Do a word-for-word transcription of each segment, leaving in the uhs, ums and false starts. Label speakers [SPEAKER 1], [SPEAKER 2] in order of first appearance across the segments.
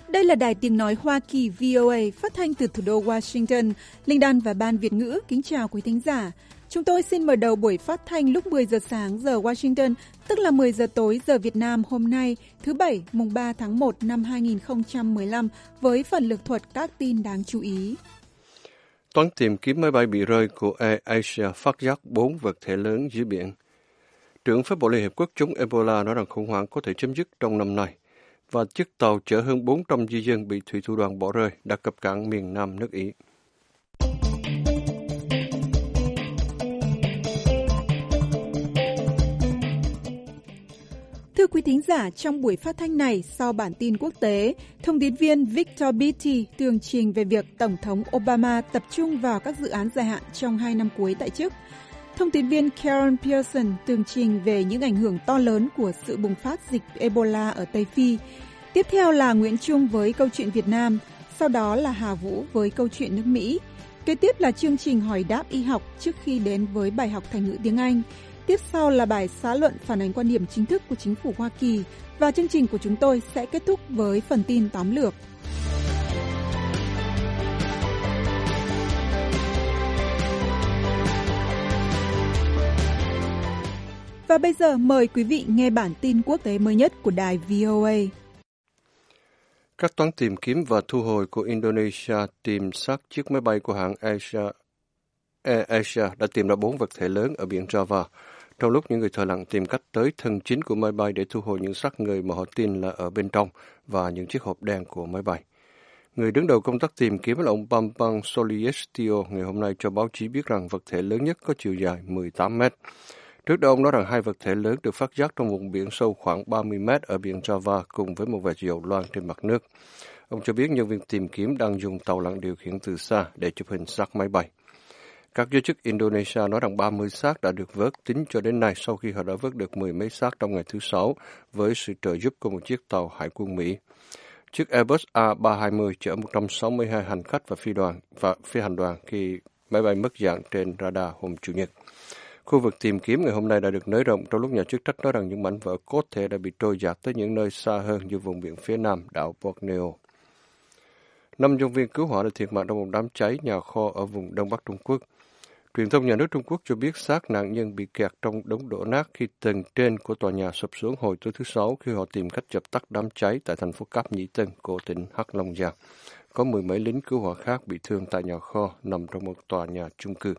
[SPEAKER 1] Đây là Đài Tiếng Nói Hoa Kỳ vê o a phát thanh từ thủ đô Washington. Linh Đan và Ban Việt ngữ kính chào quý thính giả. Chúng tôi xin mở đầu buổi phát thanh lúc mười giờ sáng giờ Washington, tức là mười giờ tối giờ Việt Nam hôm nay, thứ Bảy, mùng ba tháng một năm hai nghìn không trăm mười lăm, với phần lược thuật các tin đáng chú ý.
[SPEAKER 2] Toán tìm kiếm máy bay bị rơi của Air Asia phát giác bốn vật thể lớn dưới biển. Trưởng phái bộ Liên Hiệp Quốc chống Ebola nói rằng khủng hoảng có thể chấm dứt trong năm nay. Và chiếc tàu chở hơn bốn trăm di dân bị thủy thủ đoàn bỏ rơi đã cập cảng miền Nam nước Ý.
[SPEAKER 1] Thưa quý thính giả, trong buổi phát thanh này, sau bản tin quốc tế, thông tín viên Victor Beattie tường trình về việc Tổng thống Obama tập trung vào các dự án dài hạn trong hai năm cuối tại chức. Thông tín viên Karen Pearson tường trình về những ảnh hưởng to lớn của sự bùng phát dịch Ebola ở Tây Phi. Tiếp theo là Nguyễn Trung với câu chuyện Việt Nam, sau đó là Hà Vũ với câu chuyện nước Mỹ. Kế tiếp là chương trình hỏi đáp y học trước khi đến với bài học Thành ngữ tiếng Anh. Tiếp sau là bài xã luận phản ánh quan điểm chính thức của chính phủ Hoa Kỳ. Và chương trình của chúng tôi sẽ kết thúc với phần tin tóm lược. Và bây giờ mời quý vị nghe bản tin quốc tế mới nhất của đài vê o a.
[SPEAKER 2] Các toán tìm kiếm và thu hồi của Indonesia tìm xác chiếc máy bay của hãng Asia, Air Asia đã tìm ra bốn vật thể lớn ở biển Java, trong lúc những người thợ lặn tìm cách tới thân chính của máy bay để thu hồi những xác người mà họ tin là ở bên trong và những chiếc hộp đen của máy bay. Người đứng đầu công tác tìm kiếm là ông Bambang Soliestio ngày hôm nay cho báo chí biết rằng vật thể lớn nhất có chiều dài mười tám mét. Trước đó ông nói rằng hai vật thể lớn được phát giác trong vùng biển sâu khoảng ba mươi mét ở biển Java cùng với một vệt dầu loang trên mặt nước. Ông cho biết nhân viên tìm kiếm đang dùng tàu lặn điều khiển từ xa để chụp hình xác máy bay. Các giới chức Indonesia nói rằng ba mươi xác đã được vớt tính cho đến nay sau khi họ đã vớt được mười mấy xác trong ngày thứ Sáu với sự trợ giúp của một chiếc tàu hải quân Mỹ. Chiếc Airbus A ba trăm hai mươi chở một trăm sáu mươi hai hành khách và phi đoàn và phi hành đoàn khi máy bay mất dạng trên radar hôm Chủ nhật. Khu vực tìm kiếm ngày hôm nay đã được nới rộng trong lúc nhà chức trách nói rằng những mảnh vỡ có thể đã bị trôi dạt tới những nơi xa hơn như vùng biển phía nam đảo Borneo. Năm nhân viên cứu hỏa đã thiệt mạng trong một đám cháy nhà kho ở vùng Đông Bắc Trung Quốc. Truyền thông nhà nước Trung Quốc cho biết xác nạn nhân bị kẹt trong đống đổ nát khi tầng trên của tòa nhà sụp xuống hồi tối thứ Sáu khi họ tìm cách dập tắt đám cháy tại thành phố Cáp Nhĩ Tân của tỉnh Hắc Long Giang. Có mười mấy lính cứu hỏa khác bị thương tại nhà kho nằm trong một tòa nhà chung cư.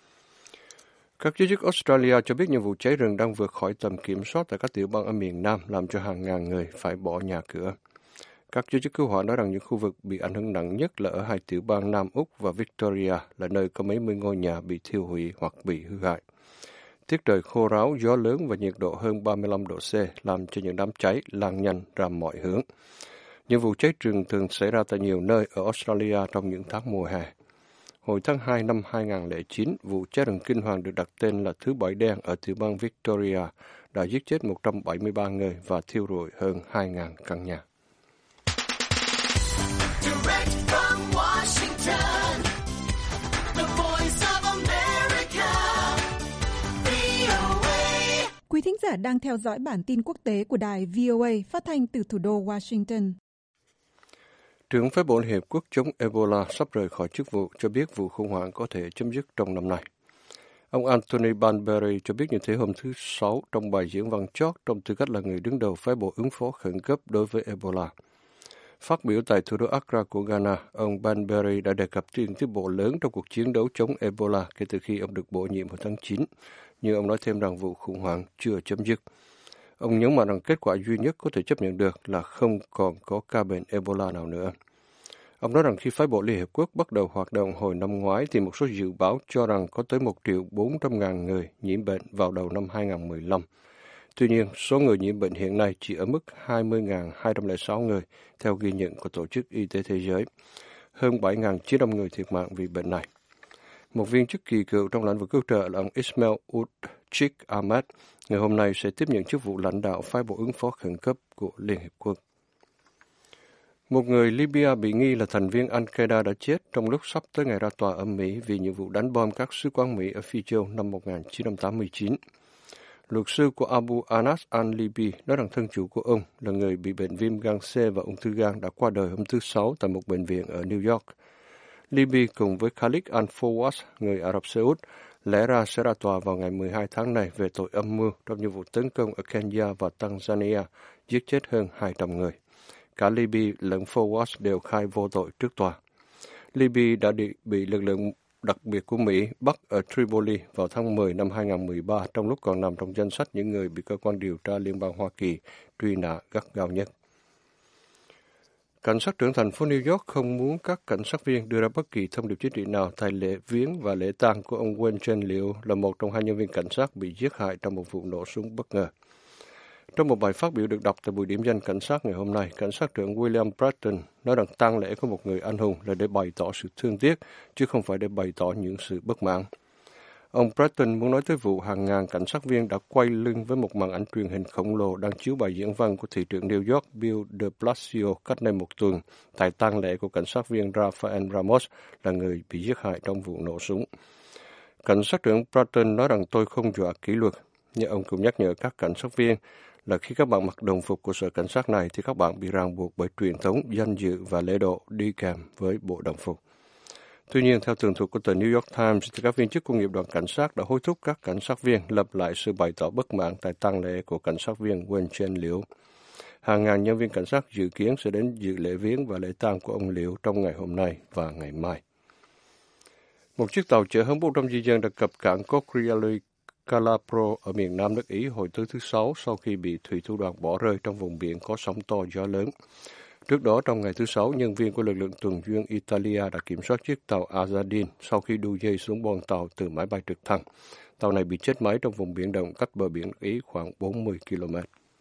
[SPEAKER 2] Các giới chức Australia cho biết những vụ cháy rừng đang vượt khỏi tầm kiểm soát tại các tiểu bang ở miền Nam, làm cho hàng ngàn người phải bỏ nhà cửa. Các giới chức cứu hỏa nói rằng những khu vực bị ảnh hưởng nặng nhất là ở hai tiểu bang Nam Úc và Victoria, là nơi có mấy mươi ngôi nhà bị thiêu hủy hoặc bị hư hại. Tiết trời khô ráo, gió lớn và nhiệt độ hơn ba mươi lăm độ C làm cho những đám cháy lan nhanh ra mọi hướng. Những vụ cháy rừng thường xảy ra tại nhiều nơi ở Australia trong những tháng mùa hè. Hồi tháng hai năm hai nghìn không trăm lẻ chín, vụ cháy rừng kinh hoàng được đặt tên là Thứ Bảy Đen ở tiểu bang Victoria đã giết chết một trăm bảy mươi ba người và thiêu rụi hơn hai nghìn căn nhà.
[SPEAKER 1] Quý thính giả đang theo dõi bản tin quốc tế của đài vê o a phát thanh từ thủ đô Washington.
[SPEAKER 2] Trưởng phái bộ Liên Hiệp Quốc chống Ebola sắp rời khỏi chức vụ cho biết vụ khủng hoảng có thể chấm dứt trong năm nay. Ông Anthony Banbury cho biết như thế hôm thứ Sáu trong bài diễn văn chót trong tư cách là người đứng đầu phái bộ ứng phó khẩn cấp đối với Ebola. Phát biểu tại thủ đô Accra của Ghana, ông Banbury đã đề cập đến tiến bộ lớn trong cuộc chiến đấu chống Ebola kể từ khi ông được bổ nhiệm vào tháng chín, nhưng ông nói thêm rằng vụ khủng hoảng chưa chấm dứt. Ông nhấn mạnh rằng kết quả duy nhất có thể chấp nhận được là không còn có ca bệnh Ebola nào nữa. Ông nói rằng khi phái bộ Liên Hiệp Quốc bắt đầu hoạt động hồi năm ngoái thì một số dự báo cho rằng có tới một triệu bốn trăm ngàn người nhiễm bệnh vào đầu năm hai nghìn không trăm mười lăm. Tuy nhiên, số người nhiễm bệnh hiện nay chỉ ở mức hai mươi nghìn hai trăm lẻ sáu người, theo ghi nhận của Tổ chức Y tế Thế giới. Hơn bảy nghìn chín trăm người thiệt mạng vì bệnh này. Một viên chức kỳ cựu trong lĩnh vực cứu trợ là ông Ismail ud Sheikh Ahmed, ngày hôm nay sẽ tiếp nhận chức vụ lãnh đạo phái bộ ứng phó khẩn cấp của Liên Hiệp Quốc. Một người Libya bị nghi là thành viên Al-Qaeda đã chết trong lúc sắp tới ngày ra tòa ở Mỹ vì những vụ đánh bom các sứ quán Mỹ ở Phi Châu năm một nghìn chín trăm tám mươi chín. Luật sư của Abu Anas al-Libi nói rằng thân chủ của ông là người bị bệnh viêm gan C và ung thư gan đã qua đời hôm thứ Sáu tại một bệnh viện ở New York. Libi cùng với Khalid al-Fawaz, người Ả Rập Xê Út, lẽ ra sẽ ra tòa vào ngày mười hai tháng này về tội âm mưu trong những vụ tấn công ở Kenya và Tanzania, giết chết hơn hai trăm người. Cả Libi lẫn Fawaz đều khai vô tội trước tòa. Libi đã bị lực lượng đặc biệt của Mỹ bắt ở Tripoli vào tháng mười năm hai nghìn không trăm mười ba trong lúc còn nằm trong danh sách những người bị cơ quan điều tra liên bang Hoa Kỳ truy nã gắt gao nhất. Cảnh sát trưởng thành phố New York không muốn các cảnh sát viên đưa ra bất kỳ thông điệp chính trị nào tại lễ viếng và lễ tang của ông Wen Chen Liu là một trong hai nhân viên cảnh sát bị giết hại trong một vụ nổ súng bất ngờ. Trong một bài phát biểu được đọc tại buổi điểm danh cảnh sát ngày hôm nay, cảnh sát trưởng William Bratton nói rằng tang lễ của một người anh hùng là để bày tỏ sự thương tiếc, chứ không phải để bày tỏ những sự bất mãn. Ông Bratton muốn nói tới vụ hàng ngàn cảnh sát viên đã quay lưng với một màn ảnh truyền hình khổng lồ đang chiếu bài diễn văn của thị trưởng New York Bill de Blasio cách đây một tuần tại tang lễ của cảnh sát viên Rafael Ramos là người bị giết hại trong vụ nổ súng. Cảnh sát trưởng Bratton nói rằng tôi không dọa kỷ luật, nhưng ông cũng nhắc nhở các cảnh sát viên là khi các bạn mặc đồng phục của sở cảnh sát này thì các bạn bị ràng buộc bởi truyền thống, danh dự và lễ độ đi kèm với bộ đồng phục. Tuy nhiên, theo tường thuật của tờ New York Times, thì các viên chức của nghiệp đoàn cảnh sát đã hối thúc các cảnh sát viên lập lại sự bày tỏ bất mãn tại tang lễ của cảnh sát viên Wen Chen Liu. Hàng ngàn nhân viên cảnh sát dự kiến sẽ đến dự lễ viếng và lễ tang của ông Liu trong ngày hôm nay và ngày mai. Một chiếc tàu chở hơn bốn trăm di dân đã cập cảng Cocrioli Calabro ở miền nam nước Ý hồi tối thứ Sáu sau khi bị thủy thủ đoàn bỏ rơi trong vùng biển có sóng to gió lớn. Trước đó, trong ngày thứ Sáu, nhân viên của lực lượng tuần duyên Italia đã kiểm soát chiếc tàu Azadin sau khi đu dây xuống boong tàu từ máy bay trực thăng. Tàu này bị chết máy trong vùng biển động cách bờ biển Ý khoảng bốn mươi ki lô mét.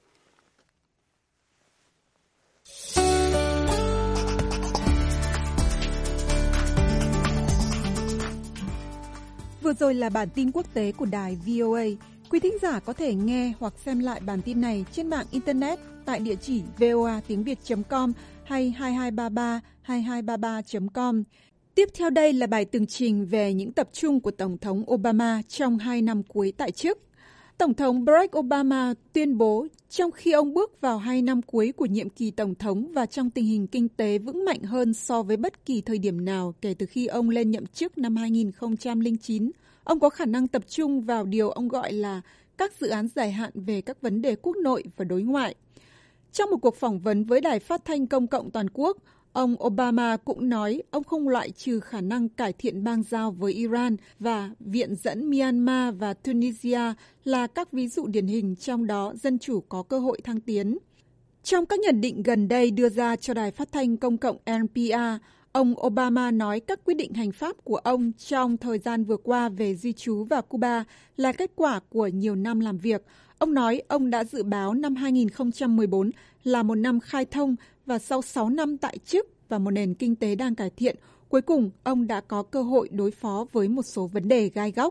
[SPEAKER 1] Vừa rồi là bản tin quốc tế của đài vê o a. Quý thính giả có thể nghe hoặc xem lại bản tin này trên mạng Internet tại địa chỉ voa tiếng việt chấm com hay hai hai ba ba hai hai ba ba chấm com. Tiếp theo đây là bài tường trình về những tập trung của Tổng thống Obama trong hai năm cuối tại chức. Tổng thống Barack Obama tuyên bố trong khi ông bước vào hai năm cuối của nhiệm kỳ Tổng thống và trong tình hình kinh tế vững mạnh hơn so với bất kỳ thời điểm nào kể từ khi ông lên nhậm chức năm hai nghìn không trăm lẻ chín, ông có khả năng tập trung vào điều ông gọi là các dự án dài hạn về các vấn đề quốc nội và đối ngoại. Trong một cuộc phỏng vấn với Đài Phát thanh Công cộng Toàn quốc, ông Obama cũng nói ông không loại trừ khả năng cải thiện bang giao với Iran và viện dẫn Myanmar và Tunisia là các ví dụ điển hình trong đó dân chủ có cơ hội thăng tiến. Trong các nhận định gần đây đưa ra cho Đài Phát thanh Công cộng en pê rờ, ông Obama nói các quyết định hành pháp của ông trong thời gian vừa qua về di trú vào Cuba là kết quả của nhiều năm làm việc. Ông nói ông đã dự báo năm hai nghìn không trăm mười bốn là một năm khai thông và sau sáu năm tại chức và một nền kinh tế đang cải thiện, cuối cùng ông đã có cơ hội đối phó với một số vấn đề gai góc.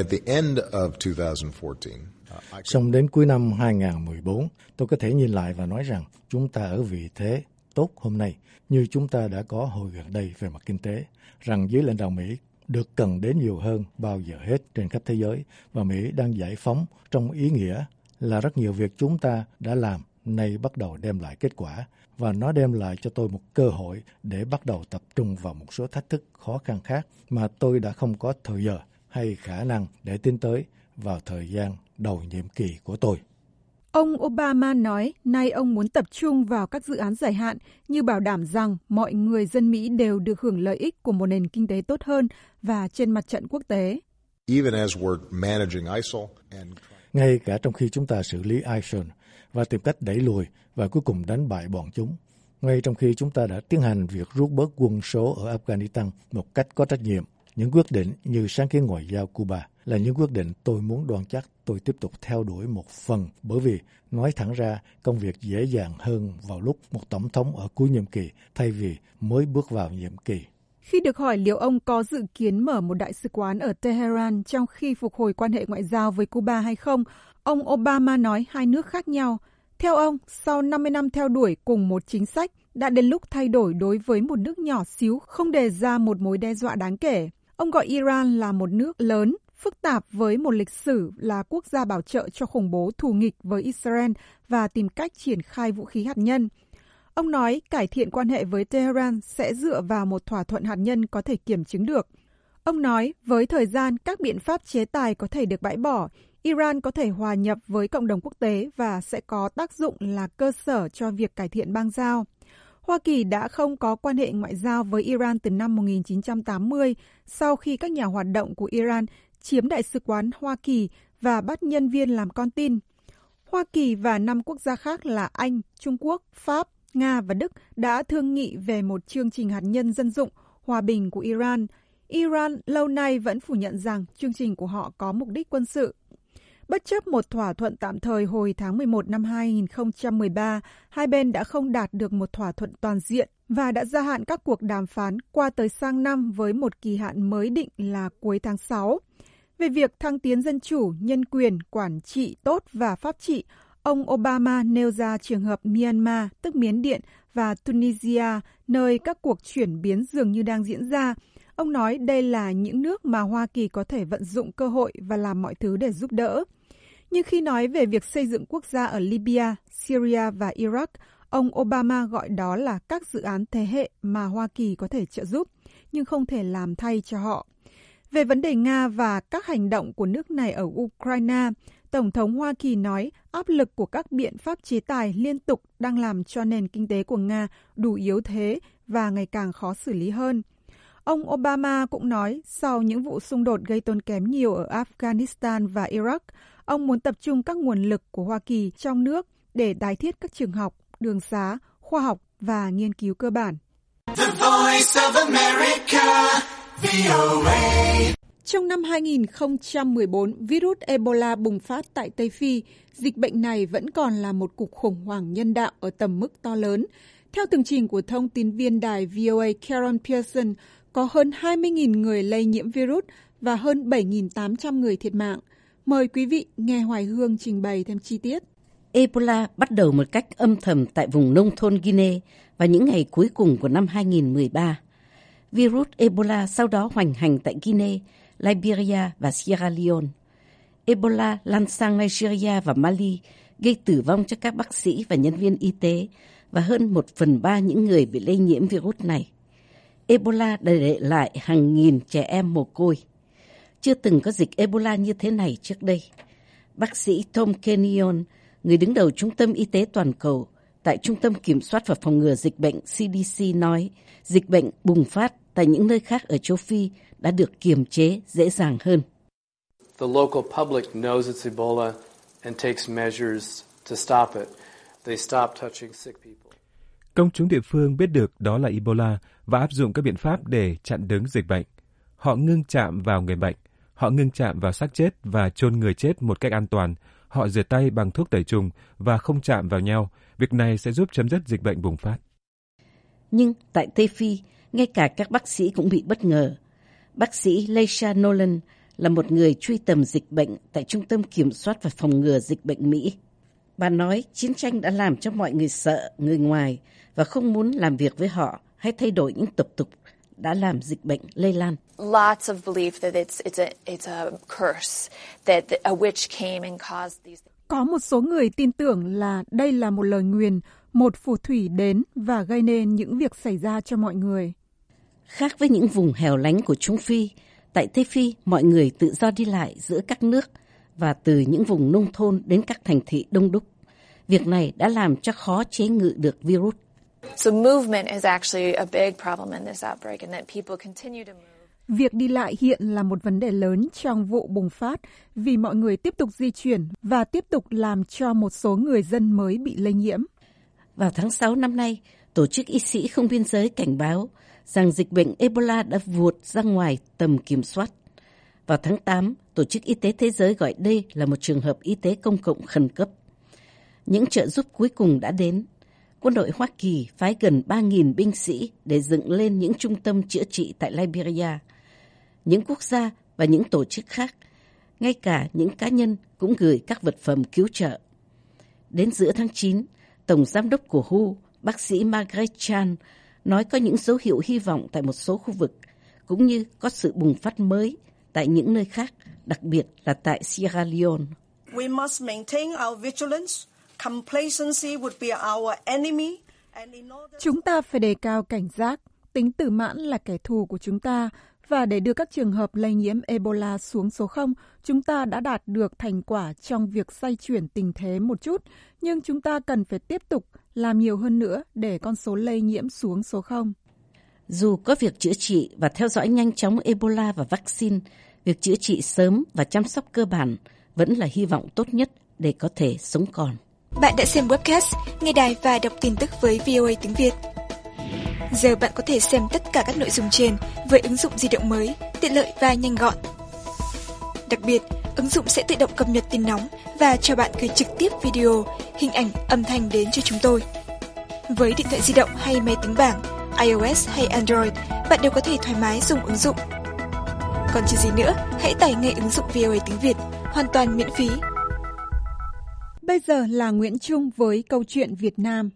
[SPEAKER 3] Xong đến cuối năm hai nghìn không trăm mười bốn, tôi có thể nhìn lại và nói rằng chúng ta ở vị thế tốt hôm nay như chúng ta đã có hồi gần đây về mặt kinh tế, rằng dưới lãnh đạo Mỹ được cần đến nhiều hơn bao giờ hết trên khắp thế giới và Mỹ đang giải phóng trong ý nghĩa là rất nhiều việc chúng ta đã làm nay bắt đầu đem lại kết quả và nó đem lại cho tôi một cơ hội để bắt đầu tập trung vào một số thách thức khó khăn khác mà tôi đã không có thời giờ hay khả năng để tiến tới vào thời gian đầu nhiệm kỳ của tôi.
[SPEAKER 1] Ông Obama nói nay ông muốn tập trung vào các dự án dài hạn như bảo đảm rằng mọi người dân Mỹ đều được hưởng lợi ích của một nền kinh tế tốt hơn và trên mặt trận quốc tế.
[SPEAKER 3] Ngay cả trong khi chúng ta xử lý i ét i эл và tìm cách đẩy lùi và cuối cùng đánh bại bọn chúng, ngay trong khi chúng ta đã tiến hành việc rút bớt quân số ở Afghanistan một cách có trách nhiệm, những quyết định như sáng kiến ngoại giao Cuba là những quyết định tôi muốn đoan chắc tôi tiếp tục theo đuổi một phần, bởi vì nói thẳng ra công việc dễ dàng hơn vào lúc một tổng thống ở cuối nhiệm kỳ thay vì mới bước vào nhiệm kỳ.
[SPEAKER 1] Khi được hỏi liệu ông có dự kiến mở một đại sứ quán ở Tehran trong khi phục hồi quan hệ ngoại giao với Cuba hay không, ông Obama nói hai nước khác nhau. Theo ông, sau năm mươi năm theo đuổi cùng một chính sách, đã đến lúc thay đổi đối với một nước nhỏ xíu không đề ra một mối đe dọa đáng kể. Ông gọi Iran là một nước lớn phức tạp với một lịch sử là quốc gia bảo trợ cho khủng bố thù nghịch với Israel và tìm cách triển khai vũ khí hạt nhân. Ông nói cải thiện quan hệ với Tehran sẽ dựa vào một thỏa thuận hạt nhân có thể kiểm chứng được. Ông nói với thời gian các biện pháp chế tài có thể được bãi bỏ, Iran có thể hòa nhập với cộng đồng quốc tế và sẽ có tác dụng là cơ sở cho việc cải thiện bang giao. Hoa Kỳ đã không có quan hệ ngoại giao với Iran từ năm một nghìn chín trăm tám mươi sau khi các nhà hoạt động của Iran chiếm đại sứ quán Hoa Kỳ và bắt nhân viên làm con tin. Hoa Kỳ và năm quốc gia khác là Anh, Trung Quốc, Pháp, Nga và Đức đã thương nghị về một chương trình hạt nhân dân dụng hòa bình của Iran. Iran lâu nay vẫn phủ nhận rằng chương trình của họ có mục đích quân sự. Bất chấp một thỏa thuận tạm thời hồi tháng mười một năm hai nghìn không trăm mười ba, hai bên đã không đạt được một thỏa thuận toàn diện và đã gia hạn các cuộc đàm phán qua tới sang năm với một kỳ hạn mới định là cuối tháng sáu. Về việc thăng tiến dân chủ, nhân quyền, quản trị tốt và pháp trị, ông Obama nêu ra trường hợp Myanmar, tức Miến Điện, và Tunisia, nơi các cuộc chuyển biến dường như đang diễn ra. Ông nói đây là những nước mà Hoa Kỳ có thể vận dụng cơ hội và làm mọi thứ để giúp đỡ. Nhưng khi nói về việc xây dựng quốc gia ở Libya, Syria và Iraq, ông Obama gọi đó là các dự án thế hệ mà Hoa Kỳ có thể trợ giúp, nhưng không thể làm thay cho họ. Về vấn đề Nga và các hành động của nước này ở Ukraine, Tổng thống Hoa Kỳ nói áp lực của các biện pháp chế tài liên tục đang làm cho nền kinh tế của Nga đủ yếu thế và ngày càng khó xử lý hơn. Ông Obama cũng nói sau những vụ xung đột gây tốn kém nhiều ở Afghanistan và Iraq, ông muốn tập trung các nguồn lực của Hoa Kỳ trong nước để tái thiết các trường học, đường xá, khoa học và nghiên cứu cơ bản. The Voice of America, vê o a. Trong năm hai nghìn không trăm mười bốn, virus Ebola bùng phát tại Tây Phi. Dịch bệnh này vẫn còn là một cuộc khủng hoảng nhân đạo ở tầm mức to lớn. Theo tường trình của thông tin viên đài vê o a Karen Pearson, có hơn hai mươi nghìn người lây nhiễm virus và hơn bảy nghìn tám trăm người thiệt mạng. Mời quý vị nghe Hoài Hương trình bày thêm chi tiết.
[SPEAKER 4] Ebola bắt đầu một cách âm thầm tại vùng nông thôn Guinea vào những ngày cuối cùng của năm hai nghìn không trăm mười ba. Virus Ebola sau đó hoành hành tại Guinea, Liberia và Sierra Leone. Ebola lan sang Nigeria và Mali, gây tử vong cho các bác sĩ và nhân viên y tế và hơn một phần ba những người bị lây nhiễm virus này. Ebola đã để lại hàng nghìn trẻ em mồ côi. Chưa từng có dịch Ebola như thế này trước đây. Bác sĩ Tom Kenyon, người đứng đầu Trung tâm Y tế Toàn cầu tại Trung tâm Kiểm soát và Phòng ngừa Dịch bệnh C D C nói, dịch bệnh bùng phát tại những nơi khác ở châu Phi đã được kiềm chế dễ dàng hơn.
[SPEAKER 5] The local public knows it's Ebola and takes measures to stop it. They stop touching sick people.
[SPEAKER 6] Công chúng địa phương biết được đó là Ebola và áp dụng các biện pháp để chặn đứng dịch bệnh. Họ ngưng chạm vào người bệnh, họ ngưng chạm vào xác chết và chôn người chết một cách an toàn. Họ rửa tay bằng thuốc tẩy trùng và không chạm vào nhau. Việc này sẽ giúp chấm dứt dịch bệnh bùng phát.
[SPEAKER 4] Nhưng tại Tây Phi, ngay cả các bác sĩ cũng bị bất ngờ. Bác sĩ Leisha Nolan là một người truy tầm dịch bệnh tại Trung tâm Kiểm soát và Phòng ngừa Dịch bệnh Mỹ. Bà nói chiến tranh đã làm cho mọi người sợ người ngoài và không muốn làm việc với họ hay thay đổi những tập tục đã làm dịch bệnh lây lan.
[SPEAKER 7] Lots of belief that it's it's a it's a curse that a witch came and caused these.
[SPEAKER 1] Có một số người tin tưởng là đây là một lời nguyền, một phù thủy đến và gây nên những việc xảy ra cho mọi người.
[SPEAKER 4] Khác với những vùng hẻo lánh của Trung Phi, tại Tây Phi mọi người tự do đi lại giữa các nước và từ những vùng nông thôn đến các thành thị đông đúc. Việc này đã làm cho khó chế ngự được virus.
[SPEAKER 7] So movement is actually a big problem in this outbreak and that people continue to move.
[SPEAKER 1] Việc đi lại hiện là một vấn đề lớn trong vụ bùng phát vì mọi người tiếp tục di chuyển và tiếp tục làm cho một số người dân mới bị lây nhiễm.
[SPEAKER 4] Vào tháng sáu năm nay, Tổ chức Y sĩ Không biên giới cảnh báo rằng dịch bệnh Ebola đã vụt ra ngoài tầm kiểm soát. Vào tháng tám, Tổ chức Y tế Thế giới gọi đây là một trường hợp y tế công cộng khẩn cấp. Những trợ giúp cuối cùng đã đến. Quân đội Hoa Kỳ phái gần ba nghìn binh sĩ để dựng lên những trung tâm chữa trị tại Liberia. Những quốc gia và những tổ chức khác, ngay cả những cá nhân cũng gửi các vật phẩm cứu trợ. Đến giữa tháng chín, Tổng Giám đốc của vê kép hát o, bác sĩ Margaret Chan, nói có những dấu hiệu hy vọng tại một số khu vực, cũng như có sự bùng phát mới tại tại những nơi khác, đặc biệt là tại Sierra Leone.
[SPEAKER 8] We must maintain our vigilance. Complacency would be our enemy.
[SPEAKER 1] Chúng ta phải đề cao cảnh giác, tính tự mãn là kẻ thù của chúng ta, và để đưa các trường hợp lây nhiễm Ebola xuống số không, chúng ta đã đạt được thành quả trong việc xoay chuyển tình thế một chút, nhưng chúng ta cần phải tiếp tục làm nhiều hơn nữa để con số lây nhiễm xuống số không.
[SPEAKER 4] Dù có việc chữa trị và theo dõi nhanh chóng Ebola và vaccine, việc chữa trị sớm và chăm sóc cơ bản vẫn là hy vọng tốt nhất để có thể sống còn.
[SPEAKER 9] Bạn đã xem webcast, nghe đài và đọc tin tức với vê o a tiếng Việt. Giờ bạn có thể xem tất cả các nội dung trên với ứng dụng di động mới, tiện lợi và nhanh gọn. Đặc biệt, ứng dụng sẽ tự động cập nhật tin nóng và cho bạn gửi trực tiếp video, hình ảnh, âm thanh đến cho chúng tôi. Với điện thoại di động hay máy tính bảng, iOS hay Android, bạn đều có thể thoải mái dùng ứng dụng. Còn chờ gì nữa, hãy tải ngay ứng dụng vê o a tiếng Việt, hoàn toàn miễn phí.
[SPEAKER 1] Bây giờ là Nguyễn Trung với câu chuyện Việt Nam.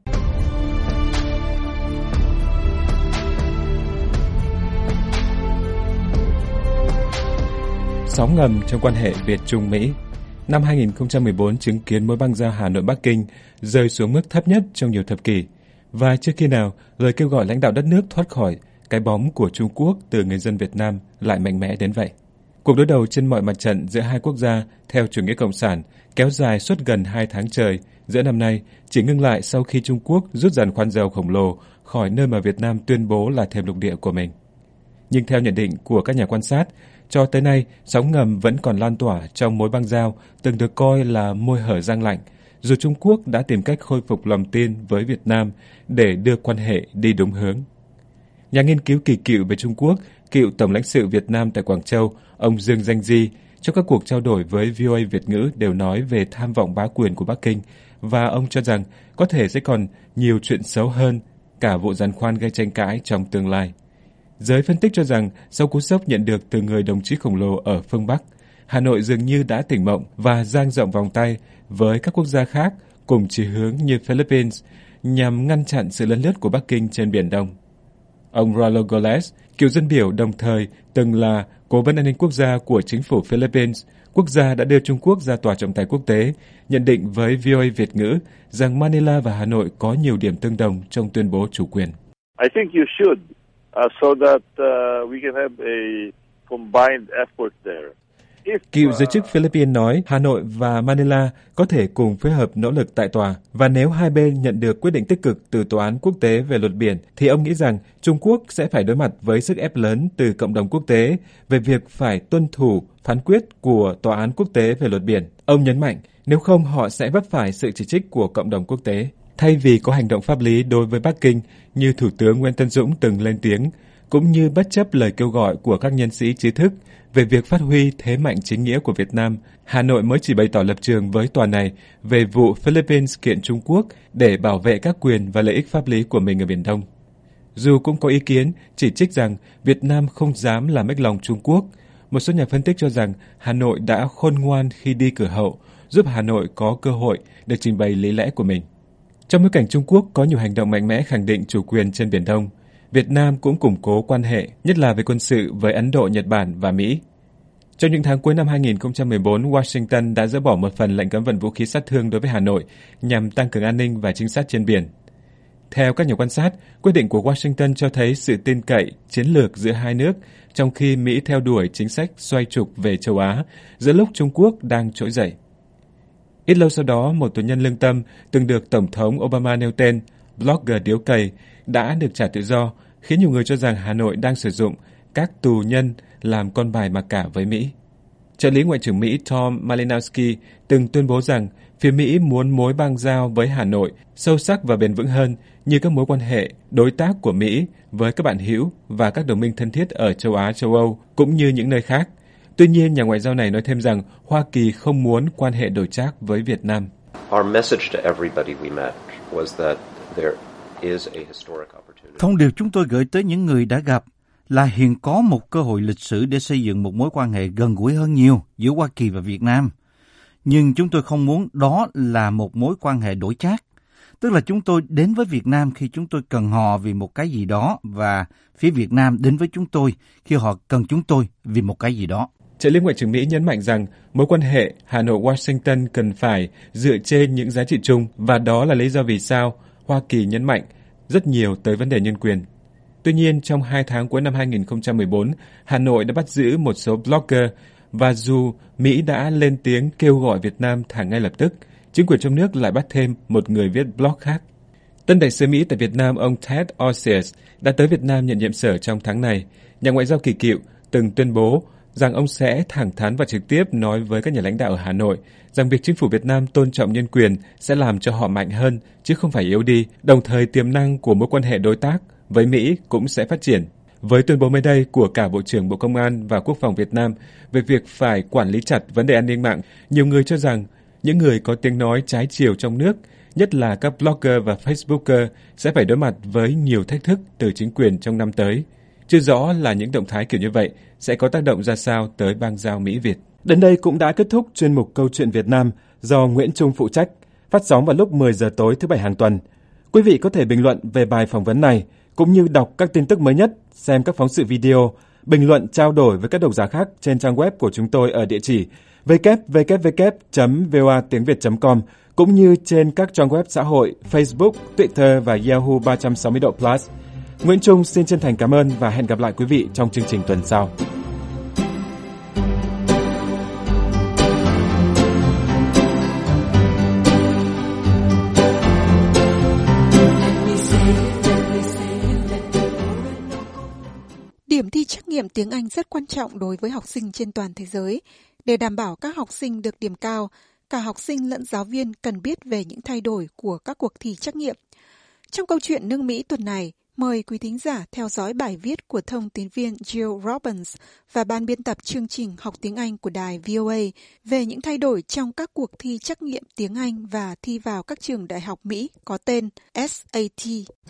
[SPEAKER 6] Sóng ngầm trong quan hệ Việt-Trung-Mỹ. Năm hai nghìn không trăm mười bốn chứng kiến mối băng giao Hà Nội-Bắc Kinh rơi xuống mức thấp nhất trong nhiều thập kỷ. Và chưa khi nào lời kêu gọi lãnh đạo đất nước thoát khỏi cái bóng của Trung Quốc từ người dân Việt Nam lại mạnh mẽ đến vậy. Cuộc đối đầu trên mọi mặt trận giữa hai quốc gia theo chủ nghĩa cộng sản kéo dài suốt gần hai tháng trời giữa năm nay chỉ ngưng lại sau khi Trung Quốc rút dần khoan dầu khổng lồ khỏi nơi mà Việt Nam tuyên bố là thềm lục địa của mình. Nhưng theo nhận định của các nhà quan sát, cho tới nay, sóng ngầm vẫn còn lan tỏa trong mối băng giao từng được coi là môi hở răng lạnh, dù Trung Quốc đã tìm cách khôi phục lòng tin với Việt Nam để đưa quan hệ đi đúng hướng. Nhà nghiên cứu kỳ cựu về Trung Quốc, cựu Tổng lãnh sự Việt Nam tại Quảng Châu, ông Dương Danh Di, trong các cuộc trao đổi với vê o a Việt ngữ đều nói về tham vọng bá quyền của Bắc Kinh, và ông cho rằng có thể sẽ còn nhiều chuyện xấu hơn cả vụ giàn khoan gây tranh cãi trong tương lai. Giới phân tích cho rằng sau cú sốc nhận được từ người đồng chí khổng lồ ở phương Bắc, Hà Nội dường như đã tỉnh mộng và dang rộng vòng tay với các quốc gia khác cùng chí hướng như Philippines nhằm ngăn chặn sự lấn lướt của Bắc Kinh trên Biển Đông. Ông Raul Goles, cựu dân biểu đồng thời từng là cố vấn an ninh quốc gia của chính phủ Philippines, quốc gia đã đưa Trung Quốc ra tòa trọng tài quốc tế, nhận định với vê o a Việt ngữ rằng Manila và Hà Nội có nhiều điểm tương đồng trong tuyên bố chủ quyền.
[SPEAKER 10] I think you should. Uh, so that uh, we can have a combined effort there. If,
[SPEAKER 6] Cựu giới chức Philippines nói Hà Nội và Manila có thể cùng phối hợp nỗ lực tại tòa, và nếu hai bên nhận được quyết định tích cực từ Tòa án quốc tế về luật biển, thì ông nghĩ rằng Trung Quốc sẽ phải đối mặt với sức ép lớn từ cộng đồng quốc tế về việc phải tuân thủ phán quyết của Tòa án quốc tế về luật biển. Ông nhấn mạnh, nếu không họ sẽ vấp phải sự chỉ trích của cộng đồng quốc tế. Thay vì có hành động pháp lý đối với Bắc Kinh như Thủ tướng Nguyễn Tấn Dũng từng lên tiếng, cũng như bất chấp lời kêu gọi của các nhân sĩ trí thức về việc phát huy thế mạnh chính nghĩa của Việt Nam, Hà Nội mới chỉ bày tỏ lập trường với tòa này về vụ Philippines kiện Trung Quốc để bảo vệ các quyền và lợi ích pháp lý của mình ở Biển Đông. Dù cũng có ý kiến chỉ trích rằng Việt Nam không dám làm mếch lòng Trung Quốc, một số nhà phân tích cho rằng Hà Nội đã khôn ngoan khi đi cửa hậu, giúp Hà Nội có cơ hội để trình bày lý lẽ của mình. Trong bối cảnh Trung Quốc có nhiều hành động mạnh mẽ khẳng định chủ quyền trên Biển Đông, Việt Nam cũng củng cố quan hệ, nhất là về quân sự với Ấn Độ, Nhật Bản và Mỹ. Trong những tháng cuối năm hai nghìn không trăm mười bốn, Washington đã dỡ bỏ một phần lệnh cấm vận vũ khí sát thương đối với Hà Nội nhằm tăng cường an ninh và trinh sát trên biển. Theo các nhà quan sát, quyết định của Washington cho thấy sự tin cậy chiến lược giữa hai nước, trong khi Mỹ theo đuổi chính sách xoay trục về châu Á, giữa lúc Trung Quốc đang trỗi dậy. Ít lâu sau đó, một tù nhân lương tâm từng được Tổng thống Obama nêu tên, blogger điếu cày, đã được trả tự do, khiến nhiều người cho rằng Hà Nội đang sử dụng các tù nhân làm con bài mặc cả với Mỹ. Trợ lý Ngoại trưởng Mỹ Tom Malinowski từng tuyên bố rằng phía Mỹ muốn mối bang giao với Hà Nội sâu sắc và bền vững hơn như các mối quan hệ đối tác của Mỹ với các bạn hữu và các đồng minh thân thiết ở châu Á, châu Âu cũng như những nơi khác. Tuy nhiên, nhà ngoại giao này nói thêm rằng Hoa Kỳ không muốn quan hệ đổi trác với Việt Nam.
[SPEAKER 11] Thông điệp chúng tôi gửi tới những người đã gặp là hiện có một cơ hội lịch sử để xây dựng một mối quan hệ gần gũi hơn nhiều giữa Hoa Kỳ và Việt Nam. Nhưng chúng tôi không muốn đó là một mối quan hệ đổi trác. Tức là chúng tôi đến với Việt Nam khi chúng tôi cần họ vì một cái gì đó, và phía Việt Nam đến với chúng tôi khi họ cần chúng tôi vì một cái gì đó.
[SPEAKER 6] Trợ lý Ngoại trưởng Mỹ nhấn mạnh rằng mối quan hệ Hà Nội-Washington cần phải dựa trên những giá trị chung và đó là lý do vì sao Hoa Kỳ nhấn mạnh rất nhiều tới vấn đề nhân quyền. Tuy nhiên, trong hai tháng cuối năm hai nghìn không trăm mười bốn, Hà Nội đã bắt giữ một số blogger và dù Mỹ đã lên tiếng kêu gọi Việt Nam thả ngay lập tức, chính quyền trong nước lại bắt thêm một người viết blog khác. Tân đại sứ Mỹ tại Việt Nam ông Ted Osius đã tới Việt Nam nhận nhiệm sở trong tháng này. Nhà ngoại giao kỳ cựu từng tuyên bố rằng ông sẽ thẳng thắn và trực tiếp nói với các nhà lãnh đạo ở Hà Nội rằng việc chính phủ Việt Nam tôn trọng nhân quyền sẽ làm cho họ mạnh hơn chứ không phải yếu đi, đồng thời tiềm năng của mối quan hệ đối tác với Mỹ cũng sẽ phát triển. Với tuyên bố mới đây của cả Bộ trưởng Bộ Công an và Quốc phòng Việt Nam về việc phải quản lý chặt vấn đề an ninh mạng, nhiều người cho rằng những người có tiếng nói trái chiều trong nước, nhất là các blogger và Facebooker, sẽ phải đối mặt với nhiều thách thức từ chính quyền trong năm tới. Chưa rõ là những động thái kiểu như vậy sẽ có tác động ra sao tới bang giao Mỹ-Việt. Đến đây cũng đã kết thúc chuyên mục Câu chuyện Việt Nam do Nguyễn Trung phụ trách, phát sóng vào lúc mười giờ tối thứ Bảy hàng tuần. Quý vị có thể bình luận về bài phỏng vấn này, cũng như đọc các tin tức mới nhất, xem các phóng sự video, bình luận trao đổi với các độc giả khác trên trang web của chúng tôi ở địa chỉ w w w chấm v o a tiếng việt chấm com, cũng như trên các trang web xã hội Facebook, Twitter và Yahoo ba trăm sáu mươi độ Plus. Nguyễn Trung xin chân thành cảm ơn và hẹn gặp lại quý vị trong chương trình tuần sau.
[SPEAKER 1] Điểm thi trắc nghiệm tiếng Anh rất quan trọng đối với học sinh trên toàn thế giới. Để đảm bảo các học sinh được điểm cao, cả học sinh lẫn giáo viên cần biết về những thay đổi của các cuộc thi trắc nghiệm. Trong câu chuyện nước Mỹ tuần này, mời quý thính giả theo dõi bài viết của thông tín viên Jill Robbins và ban biên tập chương trình học tiếng Anh của đài vê o a về những thay đổi trong các cuộc thi trắc nghiệm tiếng Anh và thi vào các trường đại học Mỹ có tên S A T.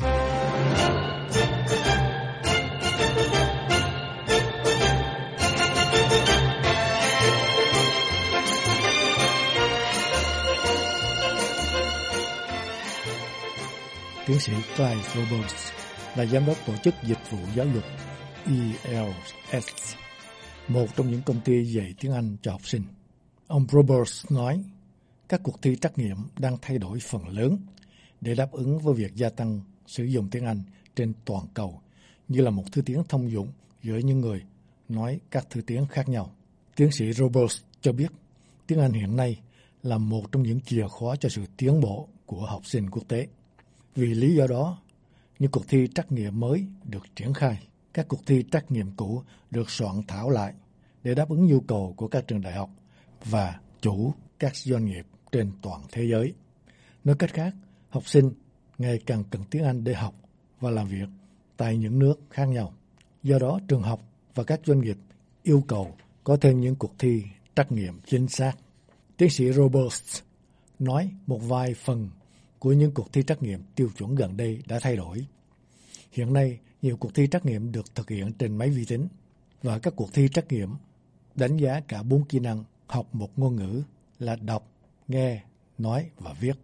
[SPEAKER 3] Tiến sĩ Clive Roberts là giám đốc tổ chức dịch vụ giáo dục E L S, một trong những công ty dạy tiếng Anh cho học sinh. Ông Roberts nói, các cuộc thi trắc nghiệm đang thay đổi phần lớn để đáp ứng với việc gia tăng sử dụng tiếng Anh trên toàn cầu như là một thứ tiếng thông dụng giữa những người nói các thứ tiếng khác nhau. Tiến sĩ Roberts cho biết, tiếng Anh hiện nay là một trong những chìa khóa cho sự tiến bộ của học sinh quốc tế. Vì lý do đó, những cuộc thi trắc nghiệm mới được triển khai, các cuộc thi trắc nghiệm cũ được soạn thảo lại để đáp ứng nhu cầu của các trường đại học và chủ các doanh nghiệp trên toàn thế giới. Nói cách khác, học sinh ngày càng cần tiếng Anh để học và làm việc tại những nước khác nhau. Do đó, trường học và các doanh nghiệp yêu cầu có thêm những cuộc thi trắc nghiệm chính xác. Tiến sĩ Roberts nói một vài phần của những cuộc thi trắc nghiệm tiêu chuẩn gần đây đã thay đổi. Hiện nay, nhiều cuộc thi trắc nghiệm được thực hiện trên máy vi tính và các cuộc thi trắc nghiệm đánh giá cả bốn kỹ năng học một ngôn ngữ là đọc, nghe, nói và viết.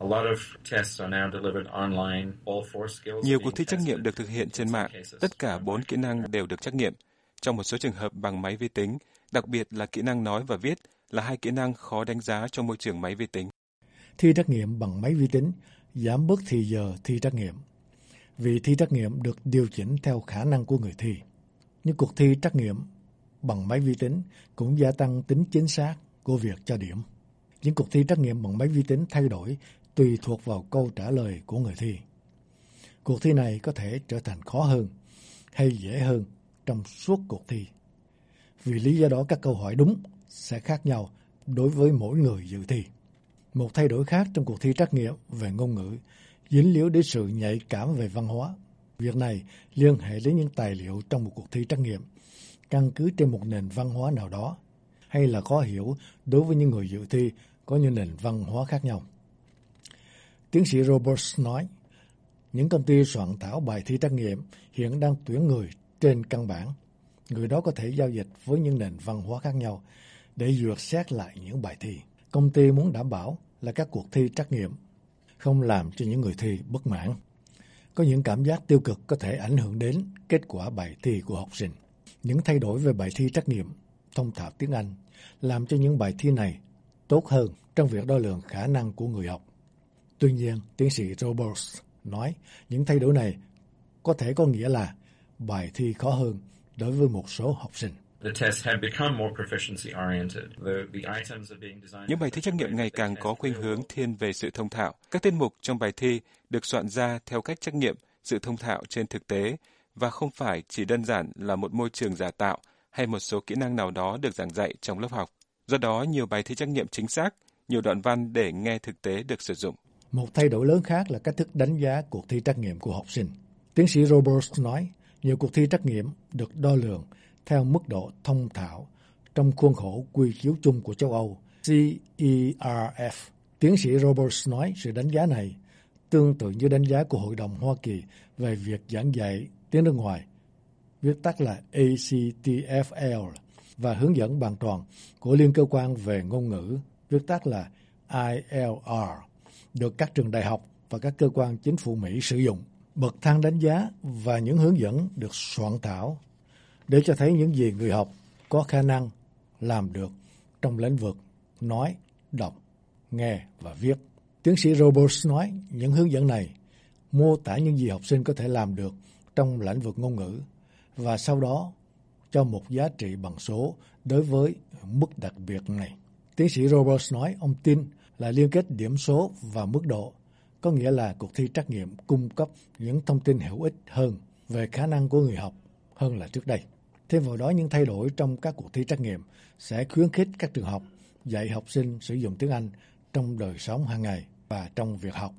[SPEAKER 6] Nhiều cuộc thi trắc nghiệm được thực hiện trên mạng, tất cả bốn kỹ năng đều được trắc nghiệm. Trong một số trường hợp bằng máy vi tính, đặc biệt là kỹ năng nói và viết là hai kỹ năng khó đánh giá trong môi trường máy vi tính.
[SPEAKER 3] Thi trắc nghiệm bằng máy vi tính giảm bớt thì giờ thi trắc nghiệm, vì thi trắc nghiệm được điều chỉnh theo khả năng của người thi. Những cuộc thi trắc nghiệm bằng máy vi tính cũng gia tăng tính chính xác của việc cho điểm. Những cuộc thi trắc nghiệm bằng máy vi tính thay đổi tùy thuộc vào câu trả lời của người thi. Cuộc thi này có thể trở thành khó hơn hay dễ hơn trong suốt cuộc thi. Vì lý do đó các câu hỏi đúng sẽ khác nhau đối với mỗi người dự thi. Một thay đổi khác trong cuộc thi trắc nghiệm về ngôn ngữ dính líu đến sự nhạy cảm về văn hóa. Việc này liên hệ đến những tài liệu trong một cuộc thi trắc nghiệm căn cứ trên một nền văn hóa nào đó hay là khó hiểu đối với những người dự thi có những nền văn hóa khác nhau. Tiến sĩ Roberts nói, những công ty soạn thảo bài thi trắc nghiệm hiện đang tuyển người trên căn bản. Người đó có thể giao dịch với những nền văn hóa khác nhau để duyệt xét lại những bài thi. Công ty muốn đảm bảo là các cuộc thi trắc nghiệm không làm cho những người thi bất mãn. Có những cảm giác tiêu cực có thể ảnh hưởng đến kết quả bài thi của học sinh. Những thay đổi về bài thi trắc nghiệm thông thạo tiếng Anh, làm cho những bài thi này tốt hơn trong việc đo lường khả năng của người học. Tuy nhiên, tiến sĩ Roberts nói những thay đổi này có thể có nghĩa là bài thi khó hơn đối với một số học sinh.
[SPEAKER 6] Những bài thi trắc nghiệm ngày càng có khuynh hướng thiên về sự thông thạo. Các tiết mục trong bài thi được soạn ra theo cách trắc nghiệm sự thông thạo trên thực tế và không phải chỉ đơn giản là một môi trường giả tạo hay một số kỹ năng nào đó được giảng dạy trong lớp học. Do đó, nhiều bài thi trắc nghiệm chính xác, nhiều đoạn văn để nghe thực tế được sử dụng.
[SPEAKER 3] Một thay đổi lớn khác là cách thức đánh giá cuộc thi trắc nghiệm của học sinh. Tiến sĩ Roberts nói, nhiều cuộc thi trắc nghiệm được đo lường theo mức độ thông thạo trong khuôn khổ quy chiếu chung của châu Âu, C E R F. Tiến sĩ Roberts nói sự đánh giá này tương tự như đánh giá của Hội đồng Hoa Kỳ về việc giảng dạy tiếng nước ngoài, viết tắt là A C T F L, và hướng dẫn bàn tròn của Liên cơ quan về ngôn ngữ, viết tắt là I L R, được các trường đại học và các cơ quan chính phủ Mỹ sử dụng. Bậc thang đánh giá và những hướng dẫn được soạn thảo để cho thấy những gì người học có khả năng làm được trong lĩnh vực nói, đọc, nghe và viết. Tiến sĩ Roberts nói những hướng dẫn này mô tả những gì học sinh có thể làm được trong lĩnh vực ngôn ngữ và sau đó cho một giá trị bằng số đối với mức đặc biệt này. Tiến sĩ Roberts nói ông tin là liên kết điểm số và mức độ, có nghĩa là cuộc thi trắc nghiệm cung cấp những thông tin hữu ích hơn về khả năng của người học hơn là trước đây. Thêm vào đó, những thay đổi trong các cuộc thi trắc nghiệm sẽ khuyến khích các trường học dạy học sinh sử dụng tiếng Anh trong đời sống hàng ngày và trong việc học.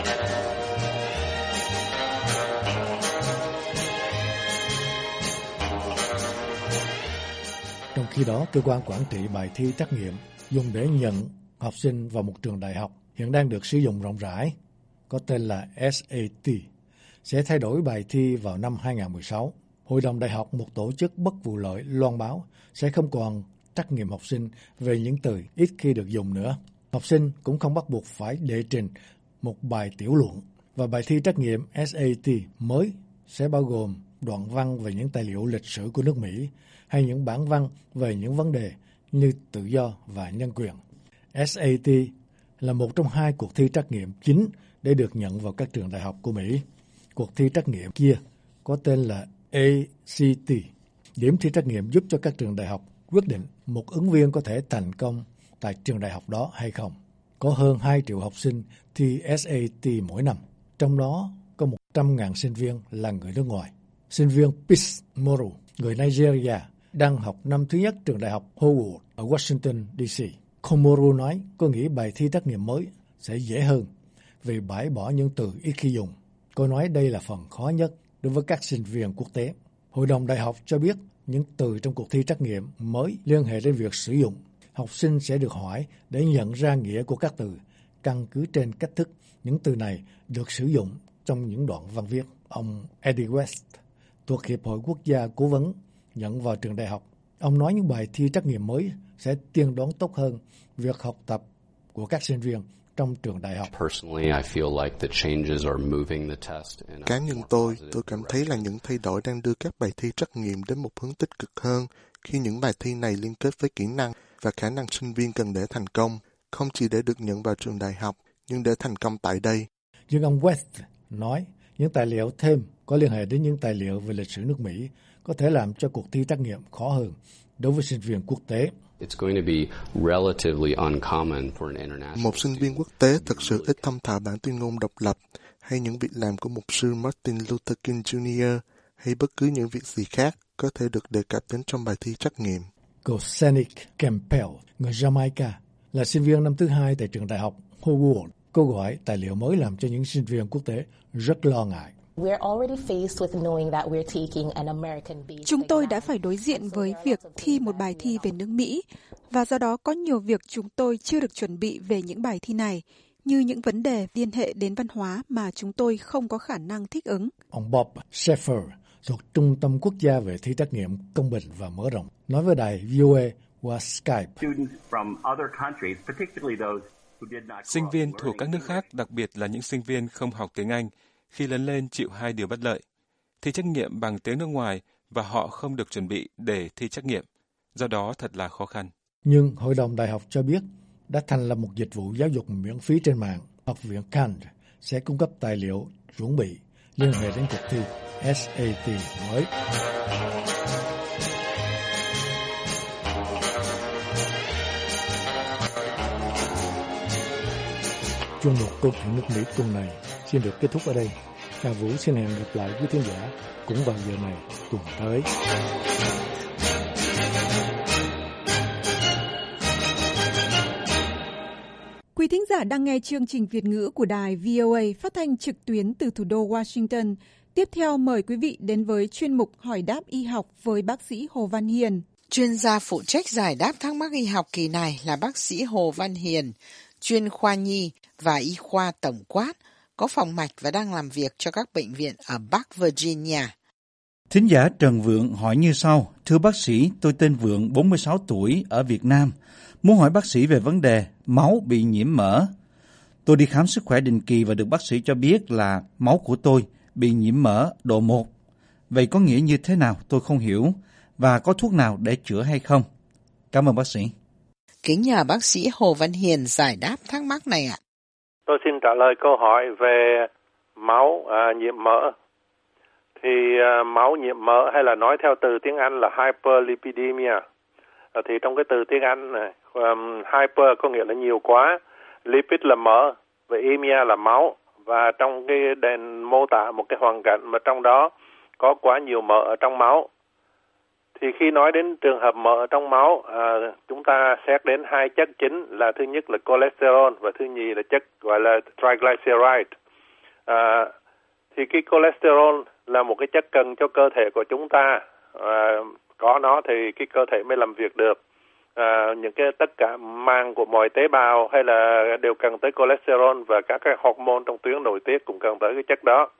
[SPEAKER 3] Trong khi đó, cơ quan quản trị bài thi trắc nghiệm dùng để nhận học sinh vào một trường đại học hiện đang được sử dụng rộng rãi, có tên là S A T, sẽ thay đổi bài thi vào năm hai không một sáu. Hội đồng đại học, một tổ chức bất vụ lợi, loan báo sẽ không còn trắc nghiệm học sinh về những từ ít khi được dùng nữa. Học sinh cũng không bắt buộc phải đệ trình một bài tiểu luận, và bài thi trắc nghiệm S A T mới sẽ bao gồm đoạn văn về những tài liệu lịch sử của nước Mỹ hay những bản văn về những vấn đề như tự do và nhân quyền. S A T là một trong hai cuộc thi trắc nghiệm chính để được nhận vào các trường đại học của Mỹ. Cuộc thi trắc nghiệm kia có tên là A C T. Điểm thi trắc nghiệm giúp cho các trường đại học quyết định một ứng viên có thể thành công tại trường đại học đó hay không. Có hơn hai triệu học sinh thi S A T mỗi năm, trong đó có một trăm nghìn sinh viên là người nước ngoài. Sinh viên Peace Moru, người Nigeria, đang học năm thứ nhất trường đại học Howard ở Washington D C. Komoru nói cô nghĩ bài thi trắc nghiệm mới sẽ dễ hơn vì bãi bỏ những từ ít khi dùng. Cô nói đây là phần khó nhất đối với các sinh viên quốc tế. Hội đồng đại học cho biết những từ trong cuộc thi trắc nghiệm mới liên hệ đến việc sử dụng. Học sinh sẽ được hỏi để nhận ra nghĩa của các từ, căn cứ trên cách thức những từ này được sử dụng trong những đoạn văn viết. Ông Eddie West thuộc Hiệp hội Quốc gia Cố vấn nhận vào trường đại học. Ông nói những bài thi trắc nghiệm mới sẽ tiên đoán tốt hơn việc học tập của các sinh viên trong trường đại học.
[SPEAKER 12] Cá nhân tôi, tôi cảm thấy là những thay đổi đang đưa các bài thi trắc nghiệm đến một hướng tích cực hơn khi những bài thi này liên kết với kỹ năng và khả năng sinh viên cần để thành công, không chỉ để được nhận vào trường đại học, nhưng để thành công tại đây.
[SPEAKER 3] Nhưng ông West nói những tài liệu thêm có liên hệ đến những tài liệu về lịch sử nước Mỹ có thể làm cho cuộc thi trắc nghiệm khó hơn đối với sinh viên quốc tế.
[SPEAKER 12] Một sinh viên quốc tế thật sự ít thông thạo bản tuyên ngôn độc lập hay những việc làm của mục sư Martin Luther King Junior hay bất cứ những việc gì khác có thể được đề cập đến trong bài thi trắc nghiệm.
[SPEAKER 3] Cô Senick Campbell, người Jamaica, là sinh viên năm thứ hai tại trường đại học Howard. Cô gọi tài liệu mới làm cho những sinh viên quốc tế rất lo ngại.
[SPEAKER 1] Chúng tôi đã phải đối diện với việc thi một bài thi về nước Mỹ, và do đó có nhiều việc chúng tôi chưa được chuẩn bị về những bài thi này, như những vấn đề liên hệ đến văn hóa mà chúng tôi không có khả năng thích ứng.
[SPEAKER 3] Ông Bob Schaefer thuộc Trung tâm Quốc gia về thi trắc nghiệm công bình và mở rộng nói với đài V O A qua Skype.
[SPEAKER 6] Sinh viên thuộc các nước khác, đặc biệt là những sinh viên không học tiếng Anh, khi lớn lên chịu hai điều bất lợi: thi trắc nghiệm bằng tiếng nước ngoài và họ không được chuẩn bị để thi trắc nghiệm. do đó thật là khó khăn.
[SPEAKER 3] Nhưng Hội đồng Đại học cho biết đã thành lập một dịch vụ giáo dục miễn phí trên mạng. Học viện Khan sẽ cung cấp tài liệu chuẩn bị liên hệ đến cuộc thi ét a tê mới. Chuyên mục Câu chuyện nước Mỹ tuần này xin được kết thúc ở đây. Hà Vũ xin hẹn gặp lại quý khán giả cũng vào giờ này tuần tới.
[SPEAKER 1] Quý thính giả đang nghe chương trình Việt ngữ của đài vê o a phát thanh trực tuyến từ thủ đô Washington. Tiếp theo mời quý vị đến với chuyên mục Hỏi đáp y học với bác sĩ Hồ Văn Hiền.
[SPEAKER 13] Chuyên gia phụ trách giải đáp thắc mắc y học kỳ này là bác sĩ Hồ Văn Hiền, chuyên khoa nhi và y khoa tổng quát, có phòng mạch và đang làm việc cho các bệnh viện ở Bắc Virginia.
[SPEAKER 11] Thính giả Trần Vượng hỏi như sau: Thưa bác sĩ, tôi tên Vượng, bốn mươi sáu tuổi, ở Việt Nam. Muốn hỏi bác sĩ về vấn đề máu bị nhiễm mỡ. Tôi đi khám sức khỏe định kỳ và được bác sĩ cho biết là máu của tôi bị nhiễm mỡ độ một. Vậy có nghĩa như thế nào tôi không hiểu, và có thuốc nào để chữa hay không? Cảm ơn bác sĩ.
[SPEAKER 13] Kính nhờ bác sĩ Hồ Văn Hiền giải đáp thắc mắc này ạ.
[SPEAKER 14] Tôi xin trả lời câu hỏi về máu à, nhiễm mỡ. Thì à, máu nhiễm mỡ, hay là nói theo từ tiếng Anh là hyperlipidemia. À, thì trong cái từ tiếng Anh này, um, hyper có nghĩa là nhiều quá, lipid là mỡ, và emia là máu. Và trong cái đèn mô tả một cái hoàn cảnh mà trong đó có quá nhiều mỡ ở trong máu. Thì khi nói đến trường hợp mỡ ở trong máu, à, chúng ta xét đến hai chất chính là thứ nhất là cholesterol và thứ nhì là chất gọi là triglyceride. À, thì cái cholesterol là một cái chất cần cho cơ thể của chúng ta. À, có nó thì cái cơ thể mới làm việc được. À, những cái tất cả màng của mọi tế bào hay là đều cần tới cholesterol, và các cái hormone trong tuyến nội tiết cũng cần tới cái chất đó.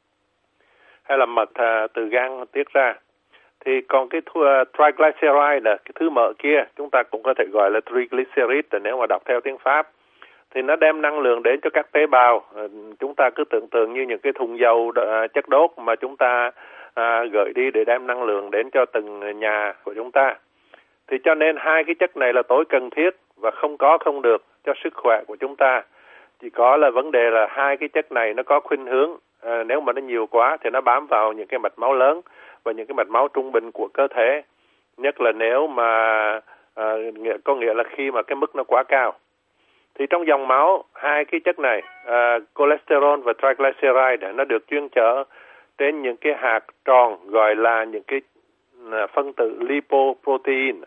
[SPEAKER 14] Hay là mật à, từ gan tiết ra. Thì còn cái uh, triglyceride là cái thứ mỡ kia, chúng ta cũng có thể gọi là triglyceride nếu mà đọc theo tiếng Pháp. Thì nó đem năng lượng đến cho các tế bào. Uh, chúng ta cứ tưởng tượng như những cái thùng dầu uh, chất đốt mà chúng ta uh, gửi đi để đem năng lượng đến cho từng nhà của chúng ta. Thì cho nên hai cái chất này là tối cần thiết và không có không được cho sức khỏe của chúng ta. Chỉ có là vấn đề là hai cái chất này nó có khuynh hướng. Uh, nếu mà nó nhiều quá thì nó bám vào những cái mạch máu lớn và những cái mạch máu trung bình của cơ thể, nhất là nếu mà à, có nghĩa là khi mà cái mức nó quá cao. Thì trong dòng máu, hai cái chất này, à, cholesterol và triglyceride, nó được chuyên chở trên những cái hạt tròn gọi là những cái à, phân tử lipoprotein.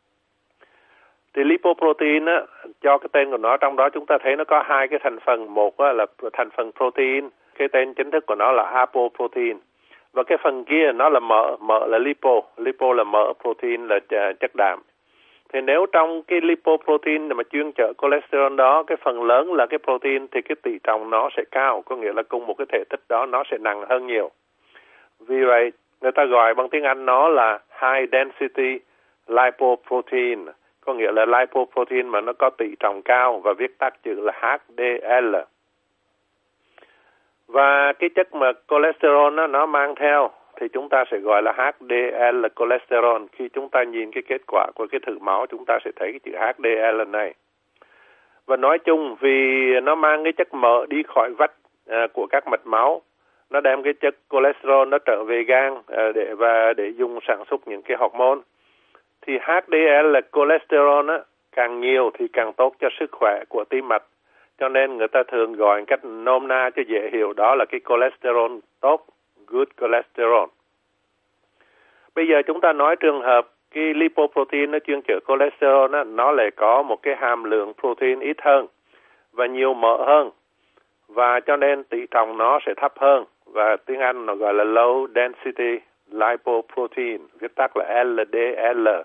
[SPEAKER 14] Thì lipoprotein á, cho cái tên của nó, trong đó chúng ta thấy nó có hai cái thành phần. Một á, là thành phần protein, cái tên chính thức của nó là apoprotein. Và cái phần kia nó là mỡ, mỡ là lipo, lipo là mỡ, protein là chất đạm. Thì nếu trong cái lipoprotein mà chuyên chở cholesterol đó, cái phần lớn là cái protein, thì cái tỷ trọng nó sẽ cao, có nghĩa là cùng một cái thể tích đó nó sẽ nặng hơn nhiều. Vì vậy, người ta gọi bằng tiếng Anh nó là high density lipoprotein, có nghĩa là lipoprotein mà nó có tỷ trọng cao, và viết tắt chữ là hát đê lờ. Và cái chất mà cholesterol nó, nó mang theo thì chúng ta sẽ gọi là hát đê lờ cholesterol. Khi chúng ta nhìn cái kết quả của cái thử máu, chúng ta sẽ thấy cái chữ hát đê lờ này. Và nói chung vì nó mang cái chất mỡ đi khỏi vách à, của các mạch máu, nó đem cái chất cholesterol nó trở về gan à, để và để dùng sản xuất những cái hormone. Thì hát đê lờ cholesterol á, càng nhiều thì càng tốt cho sức khỏe của tim mạch. Cho nên người ta thường gọi cách nôm na cho dễ hiểu, đó là cái cholesterol tốt, good cholesterol. Bây giờ chúng ta nói trường hợp cái lipoprotein nó chuyên chở cholesterol đó, nó lại có một cái hàm lượng protein ít hơn và nhiều mỡ hơn, và cho nên tỷ trọng nó sẽ thấp hơn, và tiếng Anh nó gọi là low density lipoprotein, viết tắt là lờ đê lờ.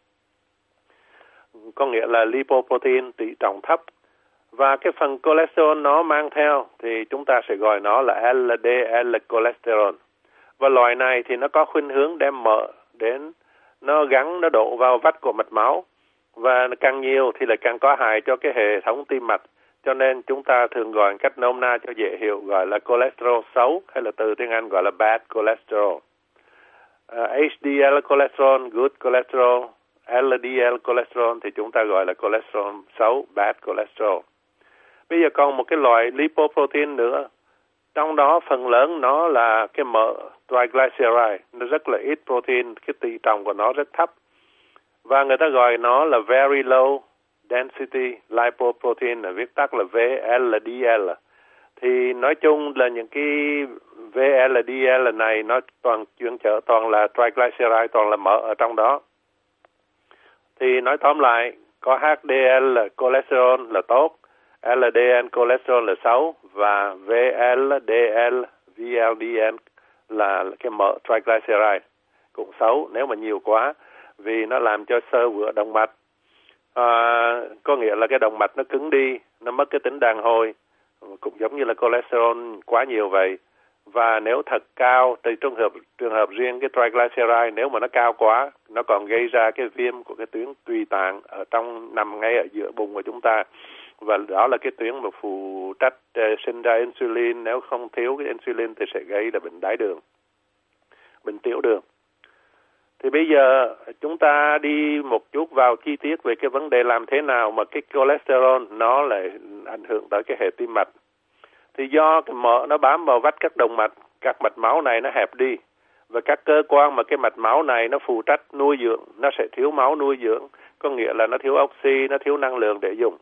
[SPEAKER 14] Có nghĩa là lipoprotein tỷ trọng thấp. Và cái phần cholesterol nó mang theo thì chúng ta sẽ gọi nó là lờ đê lờ cholesterol. Và loại này thì nó có khuynh hướng đem mỡ đến, nó gắn, nó đổ vào vách của mạch máu. Và càng nhiều thì lại càng có hại cho cái hệ thống tim mạch. Cho nên chúng ta thường gọi cách nôm na cho dễ hiểu, gọi là cholesterol xấu, hay là từ tiếng Anh gọi là bad cholesterol. Uh, hát đê lờ cholesterol, good cholesterol, L D L cholesterol thì chúng ta gọi là cholesterol xấu, bad cholesterol. Bây giờ còn một cái loại lipoprotein nữa. Trong đó phần lớn nó là cái mỡ triglyceride, nó rất là ít protein, cái tỷ trọng của nó rất thấp. Và người ta gọi nó là very low density lipoprotein, là viết tắt là V L D L. Thì nói chung là những cái V L D L này nó toàn chuyển chở toàn là triglyceride, toàn là mỡ ở trong đó. Thì nói tóm lại, có H D L là cholesterol là tốt, L D L cholesterol là xấu, và V L D L V L D L là cái mỡ triglyceride cũng xấu nếu mà nhiều quá, vì nó làm cho xơ vữa động mạch. À, có nghĩa là cái động mạch nó cứng đi, nó mất cái tính đàn hồi, cũng giống như là cholesterol quá nhiều vậy. Và nếu thật cao, thì trường hợp trường hợp riêng cái triglyceride nếu mà nó cao quá, nó còn gây ra cái viêm của cái tuyến tùy tạng ở trong, nằm ngay ở giữa bụng của chúng ta. Và đó là cái tuyến mà phụ trách uh, sinh ra insulin. Nếu không thiếu cái insulin thì sẽ gây ra bệnh đái đường, bệnh tiểu đường. Thì bây giờ chúng ta đi một chút vào chi tiết về cái vấn đề làm thế nào mà cái cholesterol nó lại ảnh hưởng tới cái hệ tim mạch. Thì do cái mỡ nó bám vào vách các động mạch, các mạch máu này nó hẹp đi, và các cơ quan mà cái mạch máu này nó phụ trách nuôi dưỡng, nó sẽ thiếu máu nuôi dưỡng, có nghĩa là nó thiếu oxy, nó thiếu năng lượng để dùng.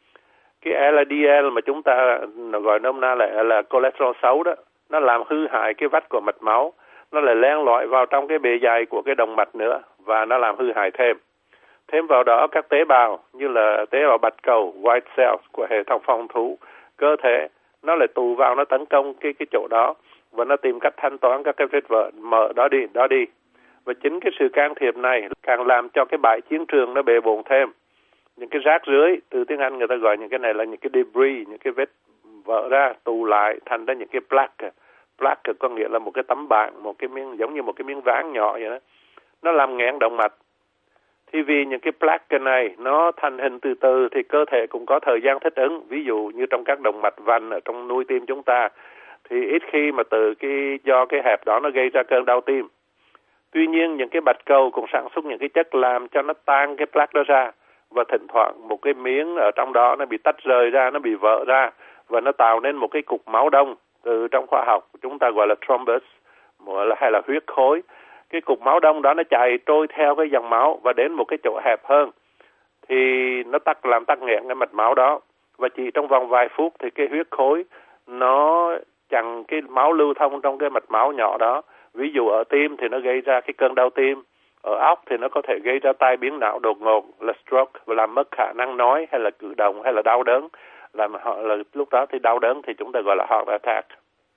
[SPEAKER 14] Cái L D L mà chúng ta gọi nôm na là, là cholesterol xấu đó, nó làm hư hại cái vách của mạch máu, nó lại len lỏi vào trong cái bề dày của cái động mạch nữa, và nó làm hư hại thêm. Thêm vào đó các tế bào như là tế bào bạch cầu, white cells của hệ thống phòng thủ cơ thể, nó lại tụ vào, nó tấn công cái cái chỗ đó, và nó tìm cách thanh toán các cái vết vỡ mỡ đó đi, đó đi. Và chính cái sự can thiệp này càng làm cho cái bãi chiến trường nó bề bộn thêm. Những cái rác rưới, từ tiếng Anh người ta gọi những cái này là những cái debris, những cái vết vỡ ra, tụ lại thành ra những cái plaque. Plaque có nghĩa là một cái tấm bảng, một cái miếng, giống như một cái miếng ván nhỏ vậy đó. Nó làm nghẽn động mạch. Thì vì những cái plaque này nó thành hình từ từ thì cơ thể cũng có thời gian thích ứng. Ví dụ như trong các động mạch vành ở trong nuôi tim chúng ta, thì ít khi mà từ cái do cái hẹp đó nó gây ra cơn đau tim. Tuy nhiên những cái bạch cầu cũng sản xuất những cái chất làm cho nó tan cái plaque đó ra, và thỉnh thoảng một cái miếng ở trong đó nó bị tách rời ra, nó bị vỡ ra, và nó tạo nên một cái cục máu đông. Từ trong khoa học chúng ta gọi là thrombus hay là huyết khối. Cái cục máu đông đó nó chạy trôi theo cái dòng máu và đến một cái chỗ hẹp hơn, thì nó tắc làm tắc nghẽn cái mạch máu đó, và chỉ trong vòng vài phút thì cái huyết khối nó chặn cái máu lưu thông trong cái mạch máu nhỏ đó. Ví dụ ở tim thì nó gây ra cái cơn đau tim, ở óc thì nó có thể gây ra tai biến não đột ngột là stroke, và làm mất khả năng nói hay là cử động hay là đau đớn. Làm họ là lúc đó thì đau đớn thì chúng ta gọi là heart attack.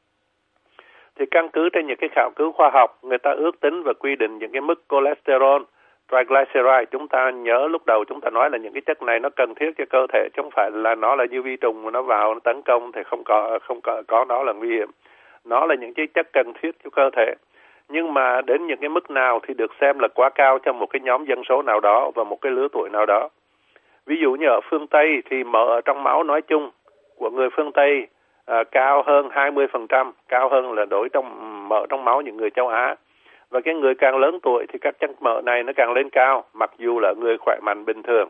[SPEAKER 14] Thì căn cứ trên những cái khảo cứu khoa học, người ta ước tính và quy định những cái mức cholesterol, triglyceride. Chúng ta nhớ lúc đầu chúng ta nói là những cái chất này nó cần thiết cho cơ thể, chứ không phải là nó là như vi trùng mà nó vào nó tấn công thì không có không có có nó là nguy hiểm. Nó là những cái chất cần thiết cho cơ thể. Nhưng mà đến những cái mức nào thì được xem là quá cao cho một cái nhóm dân số nào đó và một cái lứa tuổi nào đó. Ví dụ như ở phương Tây thì mỡ ở trong máu nói chung của người phương Tây à, cao hơn hai mươi phần trăm, cao hơn là đối trong mỡ trong máu những người châu Á. Và cái người càng lớn tuổi thì các chất mỡ này nó càng lên cao, mặc dù là người khỏe mạnh bình thường.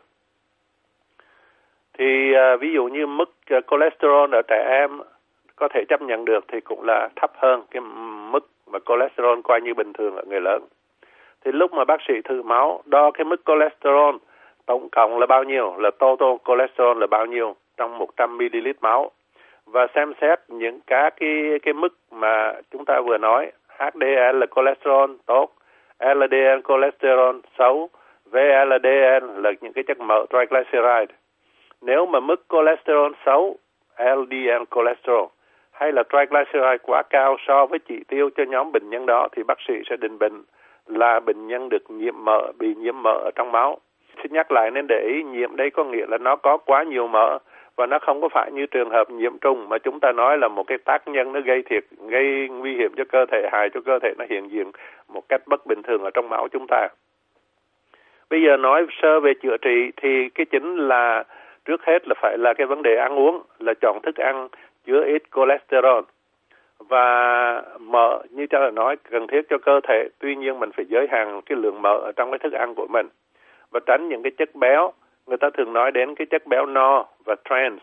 [SPEAKER 14] Thì à, ví dụ như mức uh, cholesterol ở trẻ em có thể chấp nhận được thì cũng là thấp hơn cái mức mà cholesterol coi như bình thường ở người lớn. Thì lúc mà bác sĩ thử máu, đo cái mức cholesterol tổng cộng là bao nhiêu, là total cholesterol là bao nhiêu trong một trăm mi-li-lít máu, và xem xét những các cái cái mức mà chúng ta vừa nói. H D L là cholesterol tốt, L D L cholesterol xấu, V L D L là những cái chất mỡ triglyceride. Nếu mà mức cholesterol xấu, L D L cholesterol hay là triglyceride quá cao so với chỉ tiêu cho nhóm bệnh nhân đó, thì bác sĩ sẽ định bệnh là bệnh nhân được nhiễm mỡ, bị nhiễm mỡ ở trong máu. Xin nhắc lại nên để ý, nhiễm đây có nghĩa là nó có quá nhiều mỡ, và nó không có phải như trường hợp nhiễm trùng mà chúng ta nói là một cái tác nhân nó gây thiệt, gây nguy hiểm cho cơ thể, hại cho cơ thể, nó hiện diện một cách bất bình thường ở trong máu chúng ta. Bây giờ nói sơ về chữa trị thì cái chính là trước hết là phải là cái vấn đề ăn uống, là chọn thức ăn chứa ít cholesterol. Và mỡ như cha đã nói cần thiết cho cơ thể, tuy nhiên mình phải giới hạn cái lượng mỡ ở trong cái thức ăn của mình. và tránh những cái chất béo. Người ta thường nói đến cái chất béo no và trans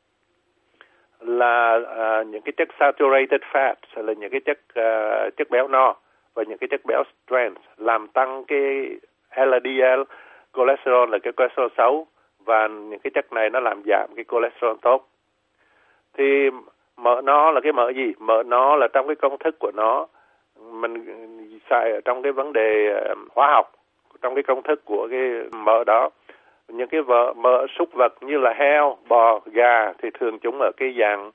[SPEAKER 14] là uh, những cái chất saturated fat, là những cái chất uh, chất béo no, và những cái chất béo trans làm tăng cái L D L cholesterol là cái cholesterol xấu, và những cái chất này nó làm giảm cái cholesterol tốt. Thì mỡ no là cái mỡ gì? Mỡ no là trong cái công thức của nó, mình xài ở trong cái vấn đề hóa học, trong cái công thức của cái mỡ đó. Những cái vợ, mỡ súc vật như là heo, bò, gà thì thường chúng ở cái dạng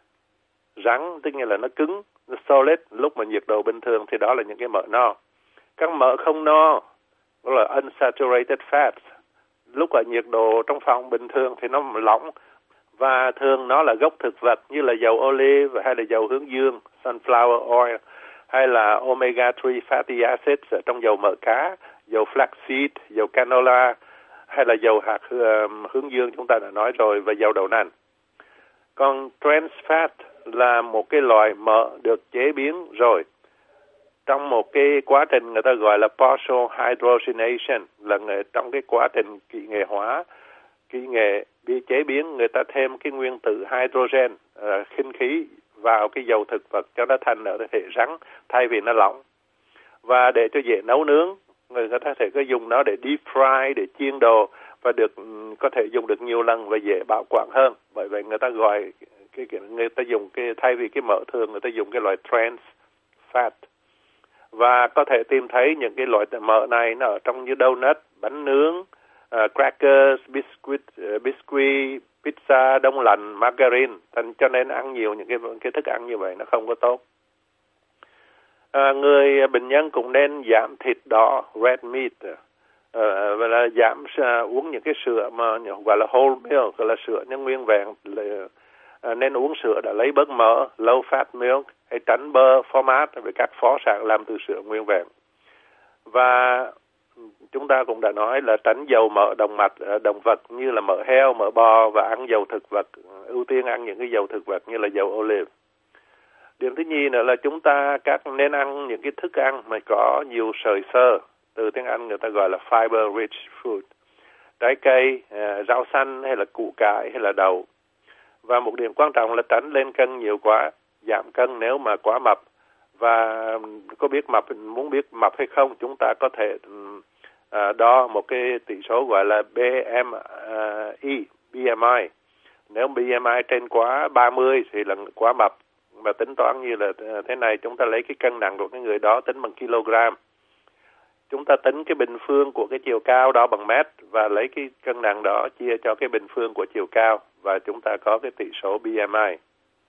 [SPEAKER 14] rắn, tức nghĩa là nó cứng, nó solid, lúc mà nhiệt độ bình thường thì đó là những cái mỡ no. Các mỡ không no, đó là unsaturated fats, lúc ở nhiệt độ trong phòng bình thường thì nó lỏng, và thường nó là gốc thực vật như là dầu olive hay là dầu hướng dương, sunflower oil, hay là omega ba fatty acids ở trong dầu mỡ cá, dầu flaxseed, dầu canola, hay là dầu hạt hướng dương chúng ta đã nói rồi, và dầu đậu nành. Còn trans fat là một cái loại mỡ được chế biến rồi trong một cái quá trình người ta gọi là partial hydrogenation, là người, trong cái quá trình kỹ nghệ hóa, kỹ nghệ bị chế biến, người ta thêm cái nguyên tử hydrogen, uh, khinh khí vào cái dầu thực vật cho nó thành ở thể rắn thay vì nó lỏng. Và để cho dễ nấu nướng, người ta thể có dùng nó để deep fry, để chiên đồ, và được có thể dùng được nhiều lần và dễ bảo quản hơn. Bởi vậy người ta gọi cái, cái người ta dùng cái thay vì cái mỡ thường, người ta dùng cái loại trans fat. Và có thể tìm thấy những cái loại mỡ này nó ở trong như donut, bánh nướng, uh, crackers, biscuit, uh, biscuit, pizza, đông lạnh, margarine. Thành cho nên ăn nhiều những cái cái thức ăn như vậy nó không có tốt. À, người bệnh nhân cũng nên giảm thịt đỏ, red meat, à, và là giảm uh, uống những cái sữa mà gọi là whole milk, gọi là sữa nhân nguyên vẹn. Là, à, nên uống sữa đã lấy bớt mỡ, low fat milk, hay tránh bơ, format với các phó sản làm từ sữa nguyên vẹn. Và chúng ta cũng đã nói là tránh dầu mỡ động mạch, động vật như là mỡ heo, mỡ bò, và ăn dầu thực vật, ưu tiên ăn những cái dầu thực vật như là dầu olive. Điểm thứ nhì nữa là chúng ta các nên ăn những cái thức ăn mà có nhiều sợi xơ, từ tiếng Anh người ta gọi là fiber rich food, trái cây, rau xanh hay là củ cải hay là đậu. Và một điểm quan trọng là tránh lên cân nhiều quá, giảm cân nếu mà quá mập. Và có biết mập, muốn biết mập hay không, chúng ta có thể uh, đo một cái tỷ số gọi là B M I, B M I. Nếu B M I trên quá ba mươi thì là quá mập. Và tính toán như là thế này, chúng ta lấy cái cân nặng của cái người đó tính bằng kg. Chúng ta tính cái bình phương của cái chiều cao đó bằng mét, và lấy cái cân nặng đó chia cho cái bình phương của chiều cao, và chúng ta có cái tỷ số B M I.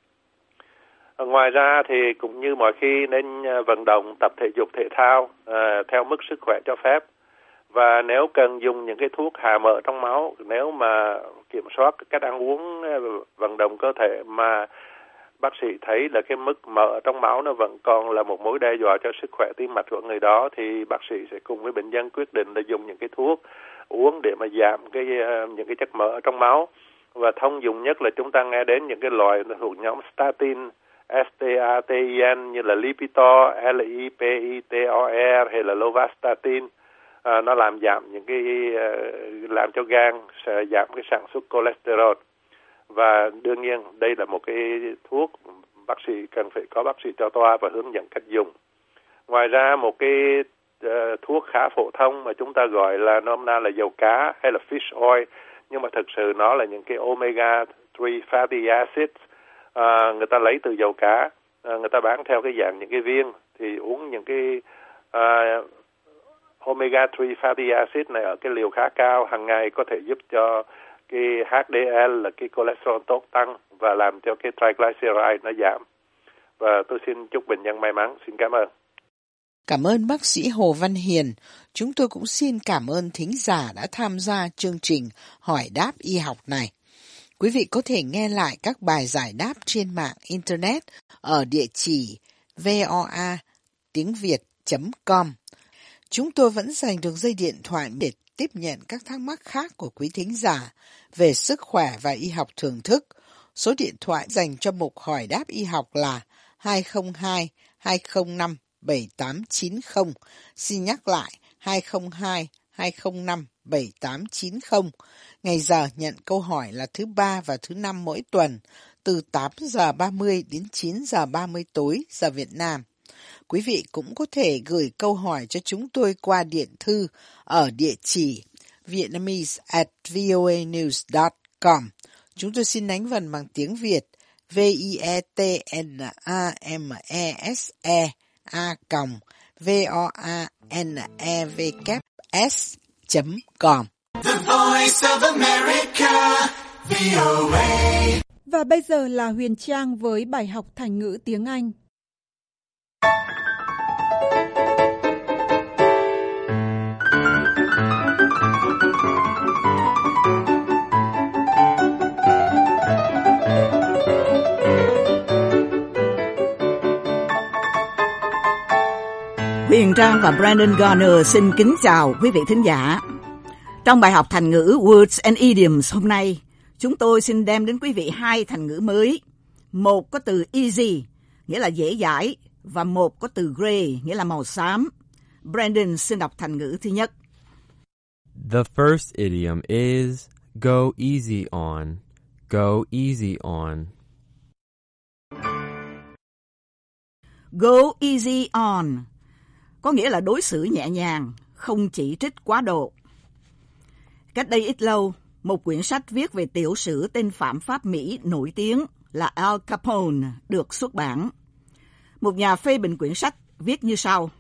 [SPEAKER 14] Ngoài ra thì cũng như mọi khi nên vận động, tập thể dục thể thao uh, theo mức sức khỏe cho phép. Và nếu cần dùng những cái thuốc hạ mỡ trong máu, nếu mà kiểm soát cách ăn uống, vận động cơ thể mà bác sĩ thấy là cái mức mỡ trong máu nó vẫn còn là một mối đe dọa cho sức khỏe tim mạch của người đó, thì bác sĩ sẽ cùng với bệnh nhân quyết định là dùng những cái thuốc uống để mà giảm cái uh, những cái chất mỡ trong máu. Và thông dụng nhất là chúng ta nghe đến những cái loại thuộc nhóm statin, S T A T I N, như là Lipitor, L I P I T O R hay là Lovastatin. À, nó làm giảm những cái uh, làm cho gan sẽ giảm cái sản xuất cholesterol. Và đương nhiên đây là một cái thuốc bác sĩ cần phải có bác sĩ cho toa và hướng dẫn cách dùng. Ngoài ra một cái uh, thuốc khá phổ thông mà chúng ta gọi là nôm na là dầu cá hay là fish oil, nhưng mà thực sự nó là những cái omega ba fatty acids. À, người ta lấy từ dầu cá, à, người ta bán theo cái dạng những cái viên, thì uống những cái à, omega ba fatty acid này ở cái liều khá cao hàng ngày có thể giúp cho cái H D L là cái cholesterol tốt tăng và làm cho cái triglyceride nó giảm. Và tôi xin chúc bệnh nhân may mắn. Xin cảm ơn.
[SPEAKER 13] Cảm ơn bác sĩ Hồ Văn Hiền. Chúng tôi cũng xin cảm ơn thính giả đã tham gia chương trình Hỏi đáp y học này. Quý vị có thể nghe lại các bài giải đáp trên mạng Internet ở địa chỉ voa tiếng việt chấm com. Chúng tôi vẫn dành đường dây điện thoại để tiếp nhận các thắc mắc khác của quý thính giả về sức khỏe và y học thưởng thức. Số điện thoại dành cho mục Hỏi đáp y học là hai không hai hai không năm bảy tám chín không. Xin nhắc lại hai không hai hai không năm bảy tám chín không. Ngày giờ nhận câu hỏi là thứ ba và thứ năm mỗi tuần, từ tám giờ ba mươi đến chín giờ ba mươi tối giờ Việt Nam. Quý vị cũng có thể gửi câu hỏi cho chúng tôi qua điện thư ở địa chỉ vietnamese at voanews dot com. Chúng tôi xin đánh vần bằng tiếng Việt v i e t n a m e s e a v o a n e v s chấm com.
[SPEAKER 15] The Voice of America, vê o a.
[SPEAKER 1] Và bây giờ là Huyền Trang với bài học thành ngữ tiếng Anh.
[SPEAKER 16] Huyền Trang và Brandon Garner xin kính chào quý vị thính giả. Trong bài học thành ngữ Words and Idioms hôm nay, chúng tôi xin đem đến quý vị hai thành ngữ mới. Một có từ easy, nghĩa là dễ dãi, và một có từ gray, nghĩa là màu xám. Brandon xin đọc thành ngữ thứ nhất.
[SPEAKER 17] The first idiom is go easy on. Go easy on.
[SPEAKER 16] Go easy on có nghĩa là đối xử nhẹ nhàng, không chỉ trích quá độ. Cách đây ít lâu, một quyển sách viết về tiểu sử tên phạm pháp Mỹ nổi tiếng là Al Capone được xuất bản. Một nhà phê bình quyển sách viết như sau.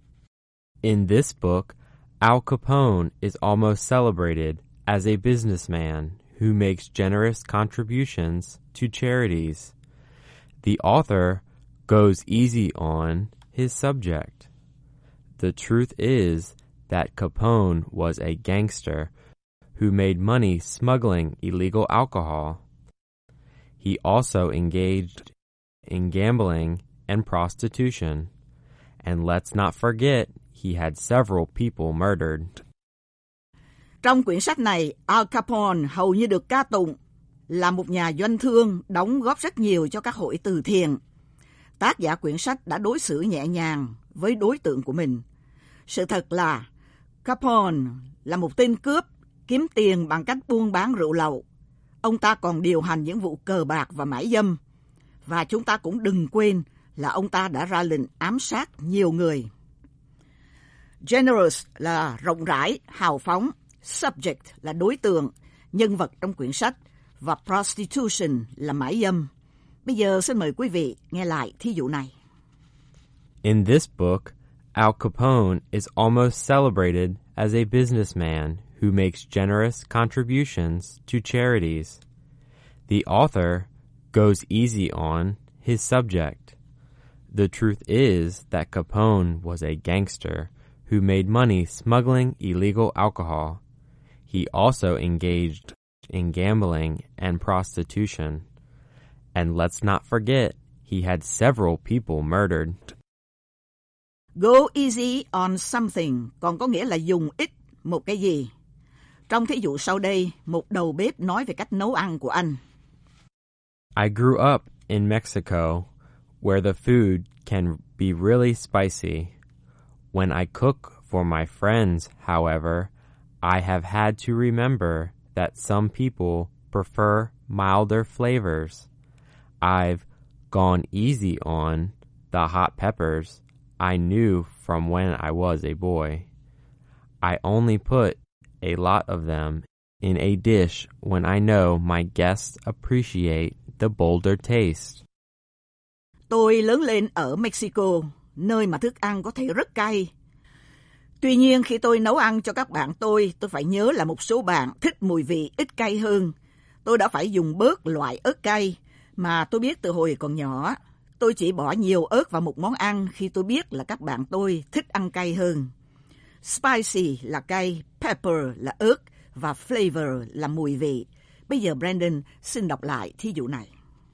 [SPEAKER 17] In this book, Al Capone is almost celebrated as a businessman who makes generous contributions to charities. The author goes easy on his subject. The truth is that Capone was a gangster who made money smuggling illegal alcohol. He also engaged in gambling and prostitution. And let's not forget, he had several people murdered.
[SPEAKER 16] Trong quyển sách này, Al Capone hầu như được ca tụng là một nhà doanh thương đóng góp rất nhiều cho các hội từ thiện. Tác giả quyển sách đã đối xử nhẹ nhàng với đối tượng của mình. Sự thật là Capone là một tên cướp kiếm tiền bằng cách buôn bán rượu lậu. Ông ta còn điều hành những vụ cờ bạc và mại dâm. Và chúng ta cũng đừng quên là ông ta đã ra lệnh ám sát nhiều người. Generous là rộng rãi, hào phóng. Subject là đối tượng, nhân vật trong quyển sách. Và prostitution là mại dâm. Bây giờ xin mời quý vị nghe lại thí dụ này.
[SPEAKER 17] In this book, Al Capone is almost celebrated as a businessman who makes generous contributions to charities. The author goes easy on his subject. The truth is that Capone was a gangster who made money smuggling illegal alcohol. He also engaged in gambling and prostitution. And let's not forget, he had several people murdered.
[SPEAKER 16] Go easy on something còn có nghĩa là dùng ít một cái gì. Trong thí dụ sau đây, một đầu bếp nói về cách nấu ăn của anh.
[SPEAKER 17] I grew up in Mexico, where the food can be really spicy. When I cook for my friends, however, I have had to remember that some people prefer milder flavors. I've gone easy on the hot peppers I knew from when I was a boy. I only put a lot of them in a dish when I know my guests appreciate the bolder taste.
[SPEAKER 16] Tôi lớn lên ở Mexico, nơi mà thức ăn có thể rất cay. Tuy nhiên khi tôi nấu ăn cho các bạn tôi, tôi phải nhớ là một số bạn thích mùi vị ít cay hơn. Tôi đã phải dùng bớt loại ớt cay mà tôi biết từ hồi còn nhỏ. Tôi chỉ bỏ nhiều ớt vào một món ăn khi tôi biết là các bạn tôi thích ăn cay hơn. Spicy là cay, pepper là ớt và flavor là mùi vị. Bây giờ Brandon xin đọc lại thí dụ này.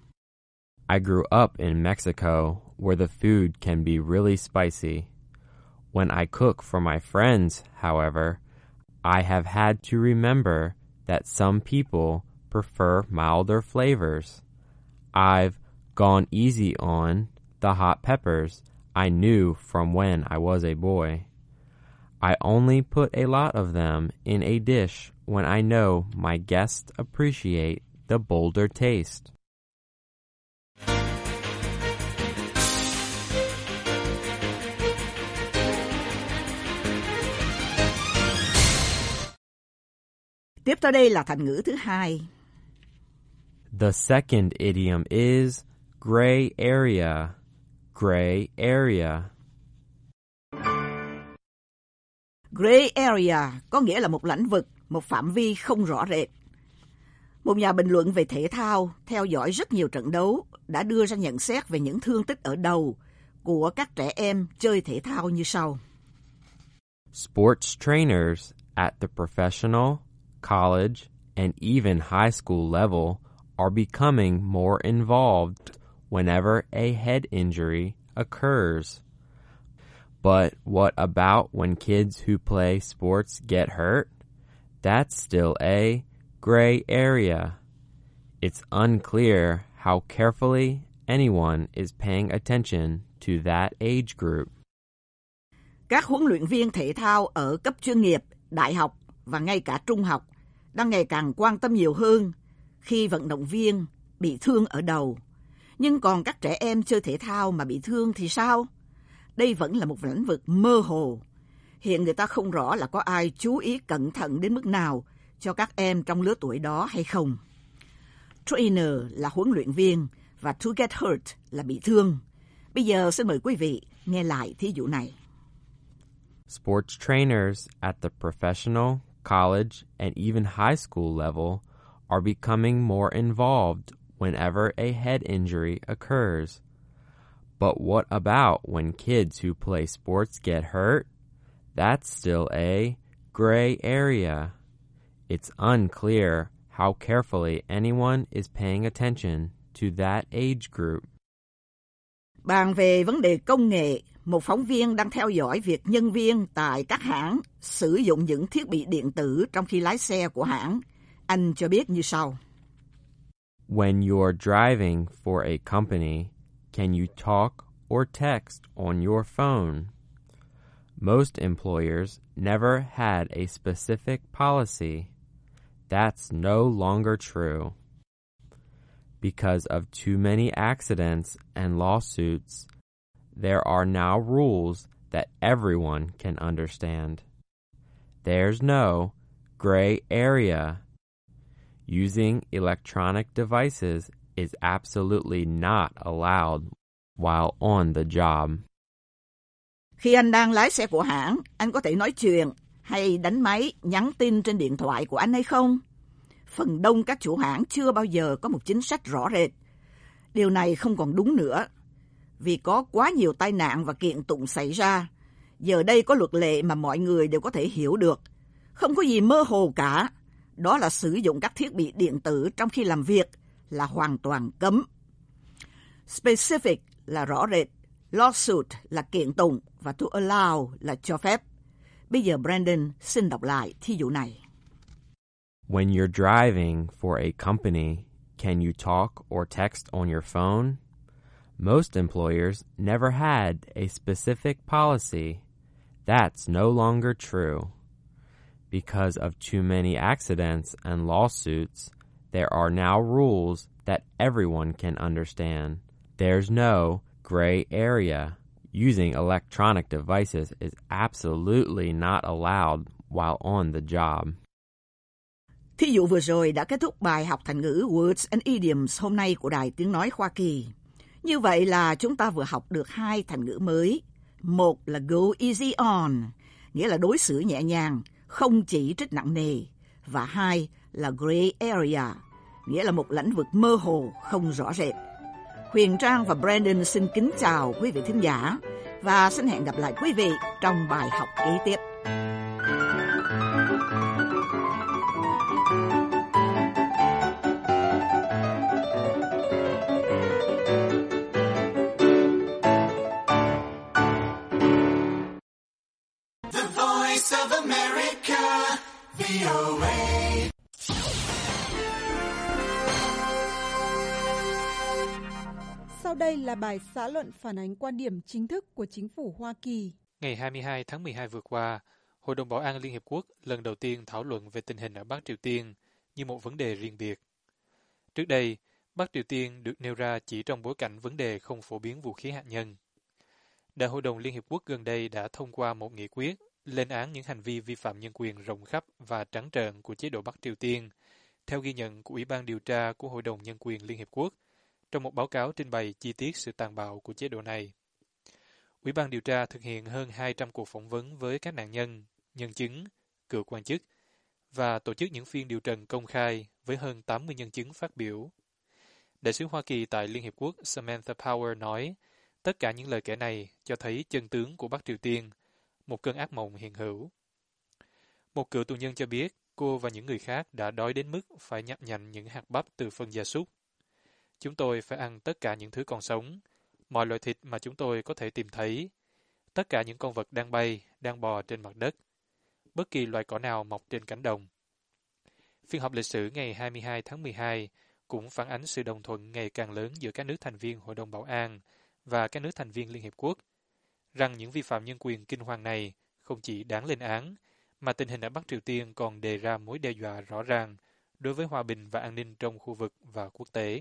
[SPEAKER 17] I grew up in Mexico where the food can be really spicy. When I cook for my friends, however, I have had to remember that some people prefer milder flavors. I've gone easy on the hot peppers I knew from when I was a boy. I only put a lot of them in a dish when I know my guests appreciate the bolder taste.
[SPEAKER 16] Tiếp tới đây là thành ngữ thứ hai.
[SPEAKER 17] The second idiom is gray area. Gray area.
[SPEAKER 16] Gray area có nghĩa là một lĩnh vực, một phạm vi không rõ rệt. Một nhà bình luận về thể thao theo dõi rất nhiều trận đấu đã đưa ra nhận xét về những thương tích ở đầu của các trẻ em chơi thể thao như sau.
[SPEAKER 17] Sports trainers at the professional, college, and even high school level are becoming more involved whenever a head injury occurs. But what about when kids who play sports get hurt? That's still a gray area. It's unclear how carefully anyone is paying attention to that age group.
[SPEAKER 16] Các huấn luyện viên thể thao ở cấp chuyên nghiệp, đại học và ngay cả trung học đang ngày càng quan tâm nhiều hơn khi vận động viên bị thương ở đầu. Nhưng còn các trẻ em chơi thể thao mà bị thương thì sao? Đây vẫn là một lĩnh vực mơ hồ. Hiện người ta không rõ là có ai chú ý cẩn thận đến mức nào cho các em trong lứa tuổi đó hay không. Trainer là huấn luyện viên và to get hurt là bị thương. Bây giờ xin mời quý vị nghe lại thí dụ này.
[SPEAKER 17] Sports trainers at the professional, college, and even high school level are becoming more involved whenever a head injury occurs. But what about when kids who play sports get hurt? That's still a gray area. It's unclear how carefully anyone is paying attention to that age group.
[SPEAKER 16] Bàn về vấn đề công nghệ, một phóng viên đang theo dõi việc nhân viên tại các hãng sử dụng những thiết bị điện tử trong khi lái xe của hãng. Anh cho biết như sau.
[SPEAKER 17] When you're driving for a company, can you talk or text on your phone? Most employers never had a specific policy. That's no longer true. Because of too many accidents and lawsuits, there are now rules that everyone can understand. There's no gray area. Using electronic devices is absolutely not allowed while on the job.
[SPEAKER 16] Khi anh đang lái xe của hãng, anh có thể nói chuyện hay đánh máy, nhắn tin trên điện thoại của anh hay không? Phần đông các chủ hãng chưa bao giờ có một chính sách rõ rệt. Điều này không còn đúng nữa, vì có quá nhiều tai nạn và kiện tụng xảy ra. Giờ đây có luật lệ mà mọi người đều có thể hiểu được. Không có gì mơ hồ cả. Đó là sử dụng các thiết bị điện tử trong khi làm việc là hoàn toàn cấm. Specific là rõ rệt, lawsuit là kiện tụng và to allow là cho phép. Bây giờ Brandon xin đọc lại thí dụ này.
[SPEAKER 17] When you're driving for a company, can you talk or text on your phone? Most employers never had a specific policy. That's no longer true. Because of too many accidents and lawsuits, there are now rules that everyone can understand. There's no gray area. Using electronic devices is absolutely not allowed while on the job.
[SPEAKER 16] Thí dụ vừa rồi đã kết thúc bài học thành ngữ Words and Idioms hôm nay của Đài Tiếng Nói Hoa Kỳ. Như vậy là chúng ta vừa học được hai thành ngữ mới. Một là go easy on, nghĩa là đối xử nhẹ nhàng, không chỉ trích nặng nề. Và hai là gray area, nghĩa là một lĩnh vực mơ hồ, không rõ rệt. Huyền Trang và Brandon xin kính chào quý vị thính giả và xin hẹn gặp lại quý vị trong bài học kế tiếp.
[SPEAKER 15] The Voice of America, vê o a.
[SPEAKER 1] Sau đây là bài xã luận phản ánh quan điểm chính thức của chính phủ Hoa Kỳ.
[SPEAKER 18] Ngày hai mươi hai tháng mười hai vừa qua, Hội đồng Bảo an Liên Hiệp Quốc lần đầu tiên thảo luận về tình hình ở Bắc Triều Tiên như một vấn đề riêng biệt. Trước đây, Bắc Triều Tiên được nêu ra chỉ trong bối cảnh vấn đề không phổ biến vũ khí hạt nhân. Đại hội đồng Liên Hiệp Quốc gần đây đã thông qua một nghị quyết lên án những hành vi vi phạm nhân quyền rộng khắp và trắng trợn của chế độ Bắc Triều Tiên, theo ghi nhận của Ủy ban điều tra của Hội đồng Nhân quyền Liên Hiệp Quốc, trong một báo cáo trình bày chi tiết sự tàn bạo của chế độ này. Ủy ban điều tra thực hiện hơn hai trăm cuộc phỏng vấn với các nạn nhân, nhân chứng, cựu quan chức và tổ chức những phiên điều trần công khai với hơn tám mươi nhân chứng phát biểu. Đại sứ Hoa Kỳ tại Liên Hiệp Quốc Samantha Power nói, tất cả những lời kể này cho thấy chân tướng của Bắc Triều Tiên, một cơn ác mộng hiện hữu. Một cựu tù nhân cho biết cô và những người khác đã đói đến mức phải nhặt nhạnh những hạt bắp từ phân gia súc. Chúng tôi phải ăn tất cả những thứ còn sống, mọi loại thịt mà chúng tôi có thể tìm thấy, tất cả những con vật đang bay, đang bò trên mặt đất, bất kỳ loài cỏ nào mọc trên cánh đồng. Phiên họp lịch sử ngày hai mươi hai tháng mười hai cũng phản ánh sự đồng thuận ngày càng lớn giữa các nước thành viên Hội đồng Bảo an và các nước thành viên Liên Hiệp Quốc, rằng những vi phạm nhân quyền kinh hoàng này không chỉ đáng lên án, mà tình hình ở Bắc Triều Tiên còn đề ra mối đe dọa rõ ràng đối với hòa bình và an ninh trong khu vực và quốc tế.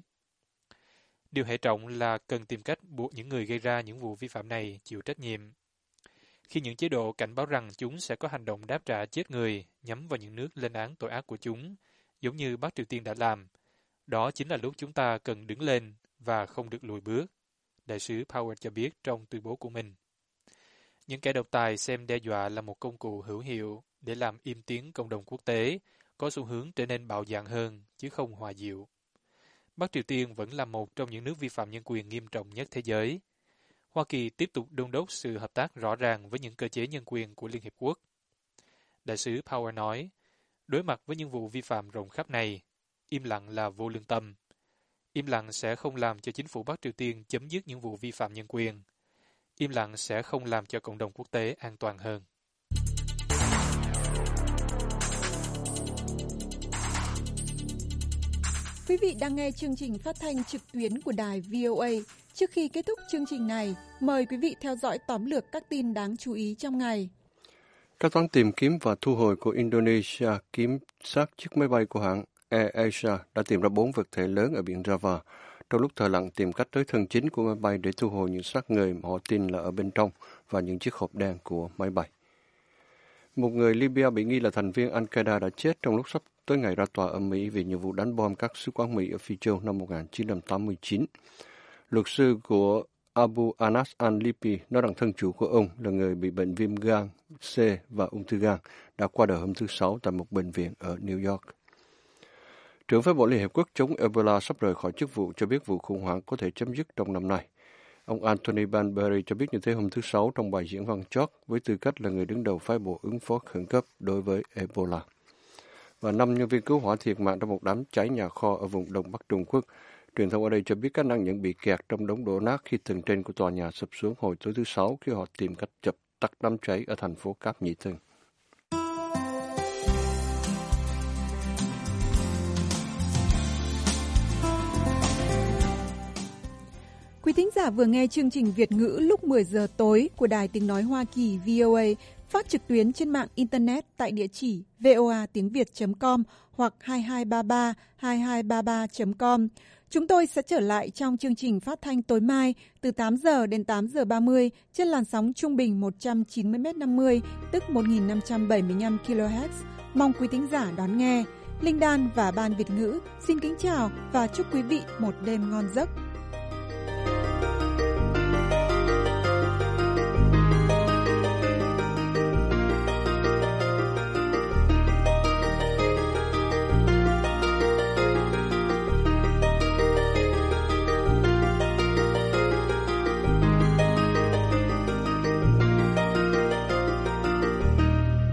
[SPEAKER 18] Điều hệ trọng là cần tìm cách buộc những người gây ra những vụ vi phạm này chịu trách nhiệm. Khi những chế độ cảnh báo rằng chúng sẽ có hành động đáp trả chết người nhắm vào những nước lên án tội ác của chúng, giống như Bắc Triều Tiên đã làm, đó chính là lúc chúng ta cần đứng lên và không được lùi bước, Đại sứ Power cho biết trong tuyên bố của mình. Những kẻ độc tài xem đe dọa là một công cụ hữu hiệu để làm im tiếng cộng đồng quốc tế, có xu hướng trở nên bạo dạn hơn, chứ không hòa dịu. Bắc Triều Tiên vẫn là một trong những nước vi phạm nhân quyền nghiêm trọng nhất thế giới. Hoa Kỳ tiếp tục đôn đốc sự hợp tác rõ ràng với những cơ chế nhân quyền của Liên Hiệp Quốc. Đại sứ Power nói, đối mặt với những vụ vi phạm rộng khắp này, im lặng là vô lương tâm. Im lặng sẽ không làm cho chính phủ Bắc Triều Tiên chấm dứt những vụ vi phạm nhân quyền. Im lặng sẽ không làm cho cộng đồng quốc tế an toàn hơn.
[SPEAKER 1] Quý vị đang nghe chương trình phát thanh trực tuyến của đài vê o a. Trước khi kết thúc chương trình này, mời quý vị theo dõi tóm lược các tin đáng chú ý trong ngày.
[SPEAKER 2] Các toán tìm kiếm và thu hồi của Indonesia kiểm soát chiếc máy bay của hãng AirAsia đã tìm ra bốn vật thể lớn ở biển Java, trong lúc thợ lặn tìm cách tới thân chính của máy bay để thu hồi những xác người mà họ tin là ở bên trong và những chiếc hộp đen của máy bay. Một người Libya bị nghi là thành viên Al-Qaeda đã chết trong lúc sắp tới ngày ra tòa ở Mỹ vì những vụ đánh bom các sứ quán Mỹ ở Phi Châu năm một nghìn chín trăm tám mươi chín. Luật sư của Abu Anas al-Lipi nói rằng thân chủ của ông là người bị bệnh viêm gan C và ung thư gan đã qua đời hôm thứ Sáu tại một bệnh viện ở New York. Trưởng phái bộ Liên Hiệp Quốc chống Ebola sắp rời khỏi chức vụ cho biết vụ khủng hoảng có thể chấm dứt trong năm nay. Ông Anthony Banbury cho biết như thế hôm thứ Sáu trong bài diễn văn chót với tư cách là người đứng đầu phái bộ ứng phó khẩn cấp đối với Ebola. Và năm nhân viên cứu hỏa thiệt mạng trong một đám cháy nhà kho ở vùng Đông Bắc Trung Quốc. Truyền thông ở đây cho biết các nạn nhân bị kẹt trong đống đổ nát khi tầng trên của tòa nhà sụp xuống hồi tối thứ Sáu khi họ tìm cách dập tắt đám cháy ở thành phố Cáp Nhĩ Tân.
[SPEAKER 1] Quý thính giả vừa nghe chương trình Việt ngữ lúc mười giờ tối của Đài Tiếng Nói Hoa Kỳ vê o a phát trực tuyến trên mạng Internet tại địa chỉ voa tiếng việt chấm com hoặc hai hai ba ba hai hai ba ba chấm com. Chúng tôi sẽ trở lại trong chương trình phát thanh tối mai từ tám giờ đến tám giờ ba mươi trên làn sóng trung bình một trăm chín mươi mét năm mươi, tức một nghìn năm trăm bảy mươi lăm ki lô héc. Mong quý thính giả đón nghe. Linh Đan và Ban Việt ngữ xin kính chào và chúc quý vị một đêm ngon giấc.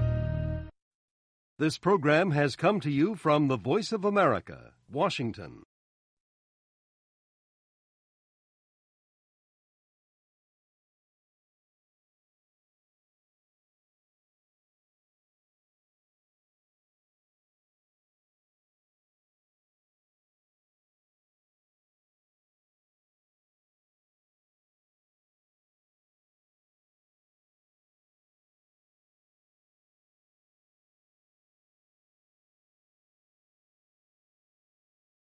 [SPEAKER 19] This program has come to you from the Voice of America, Washington.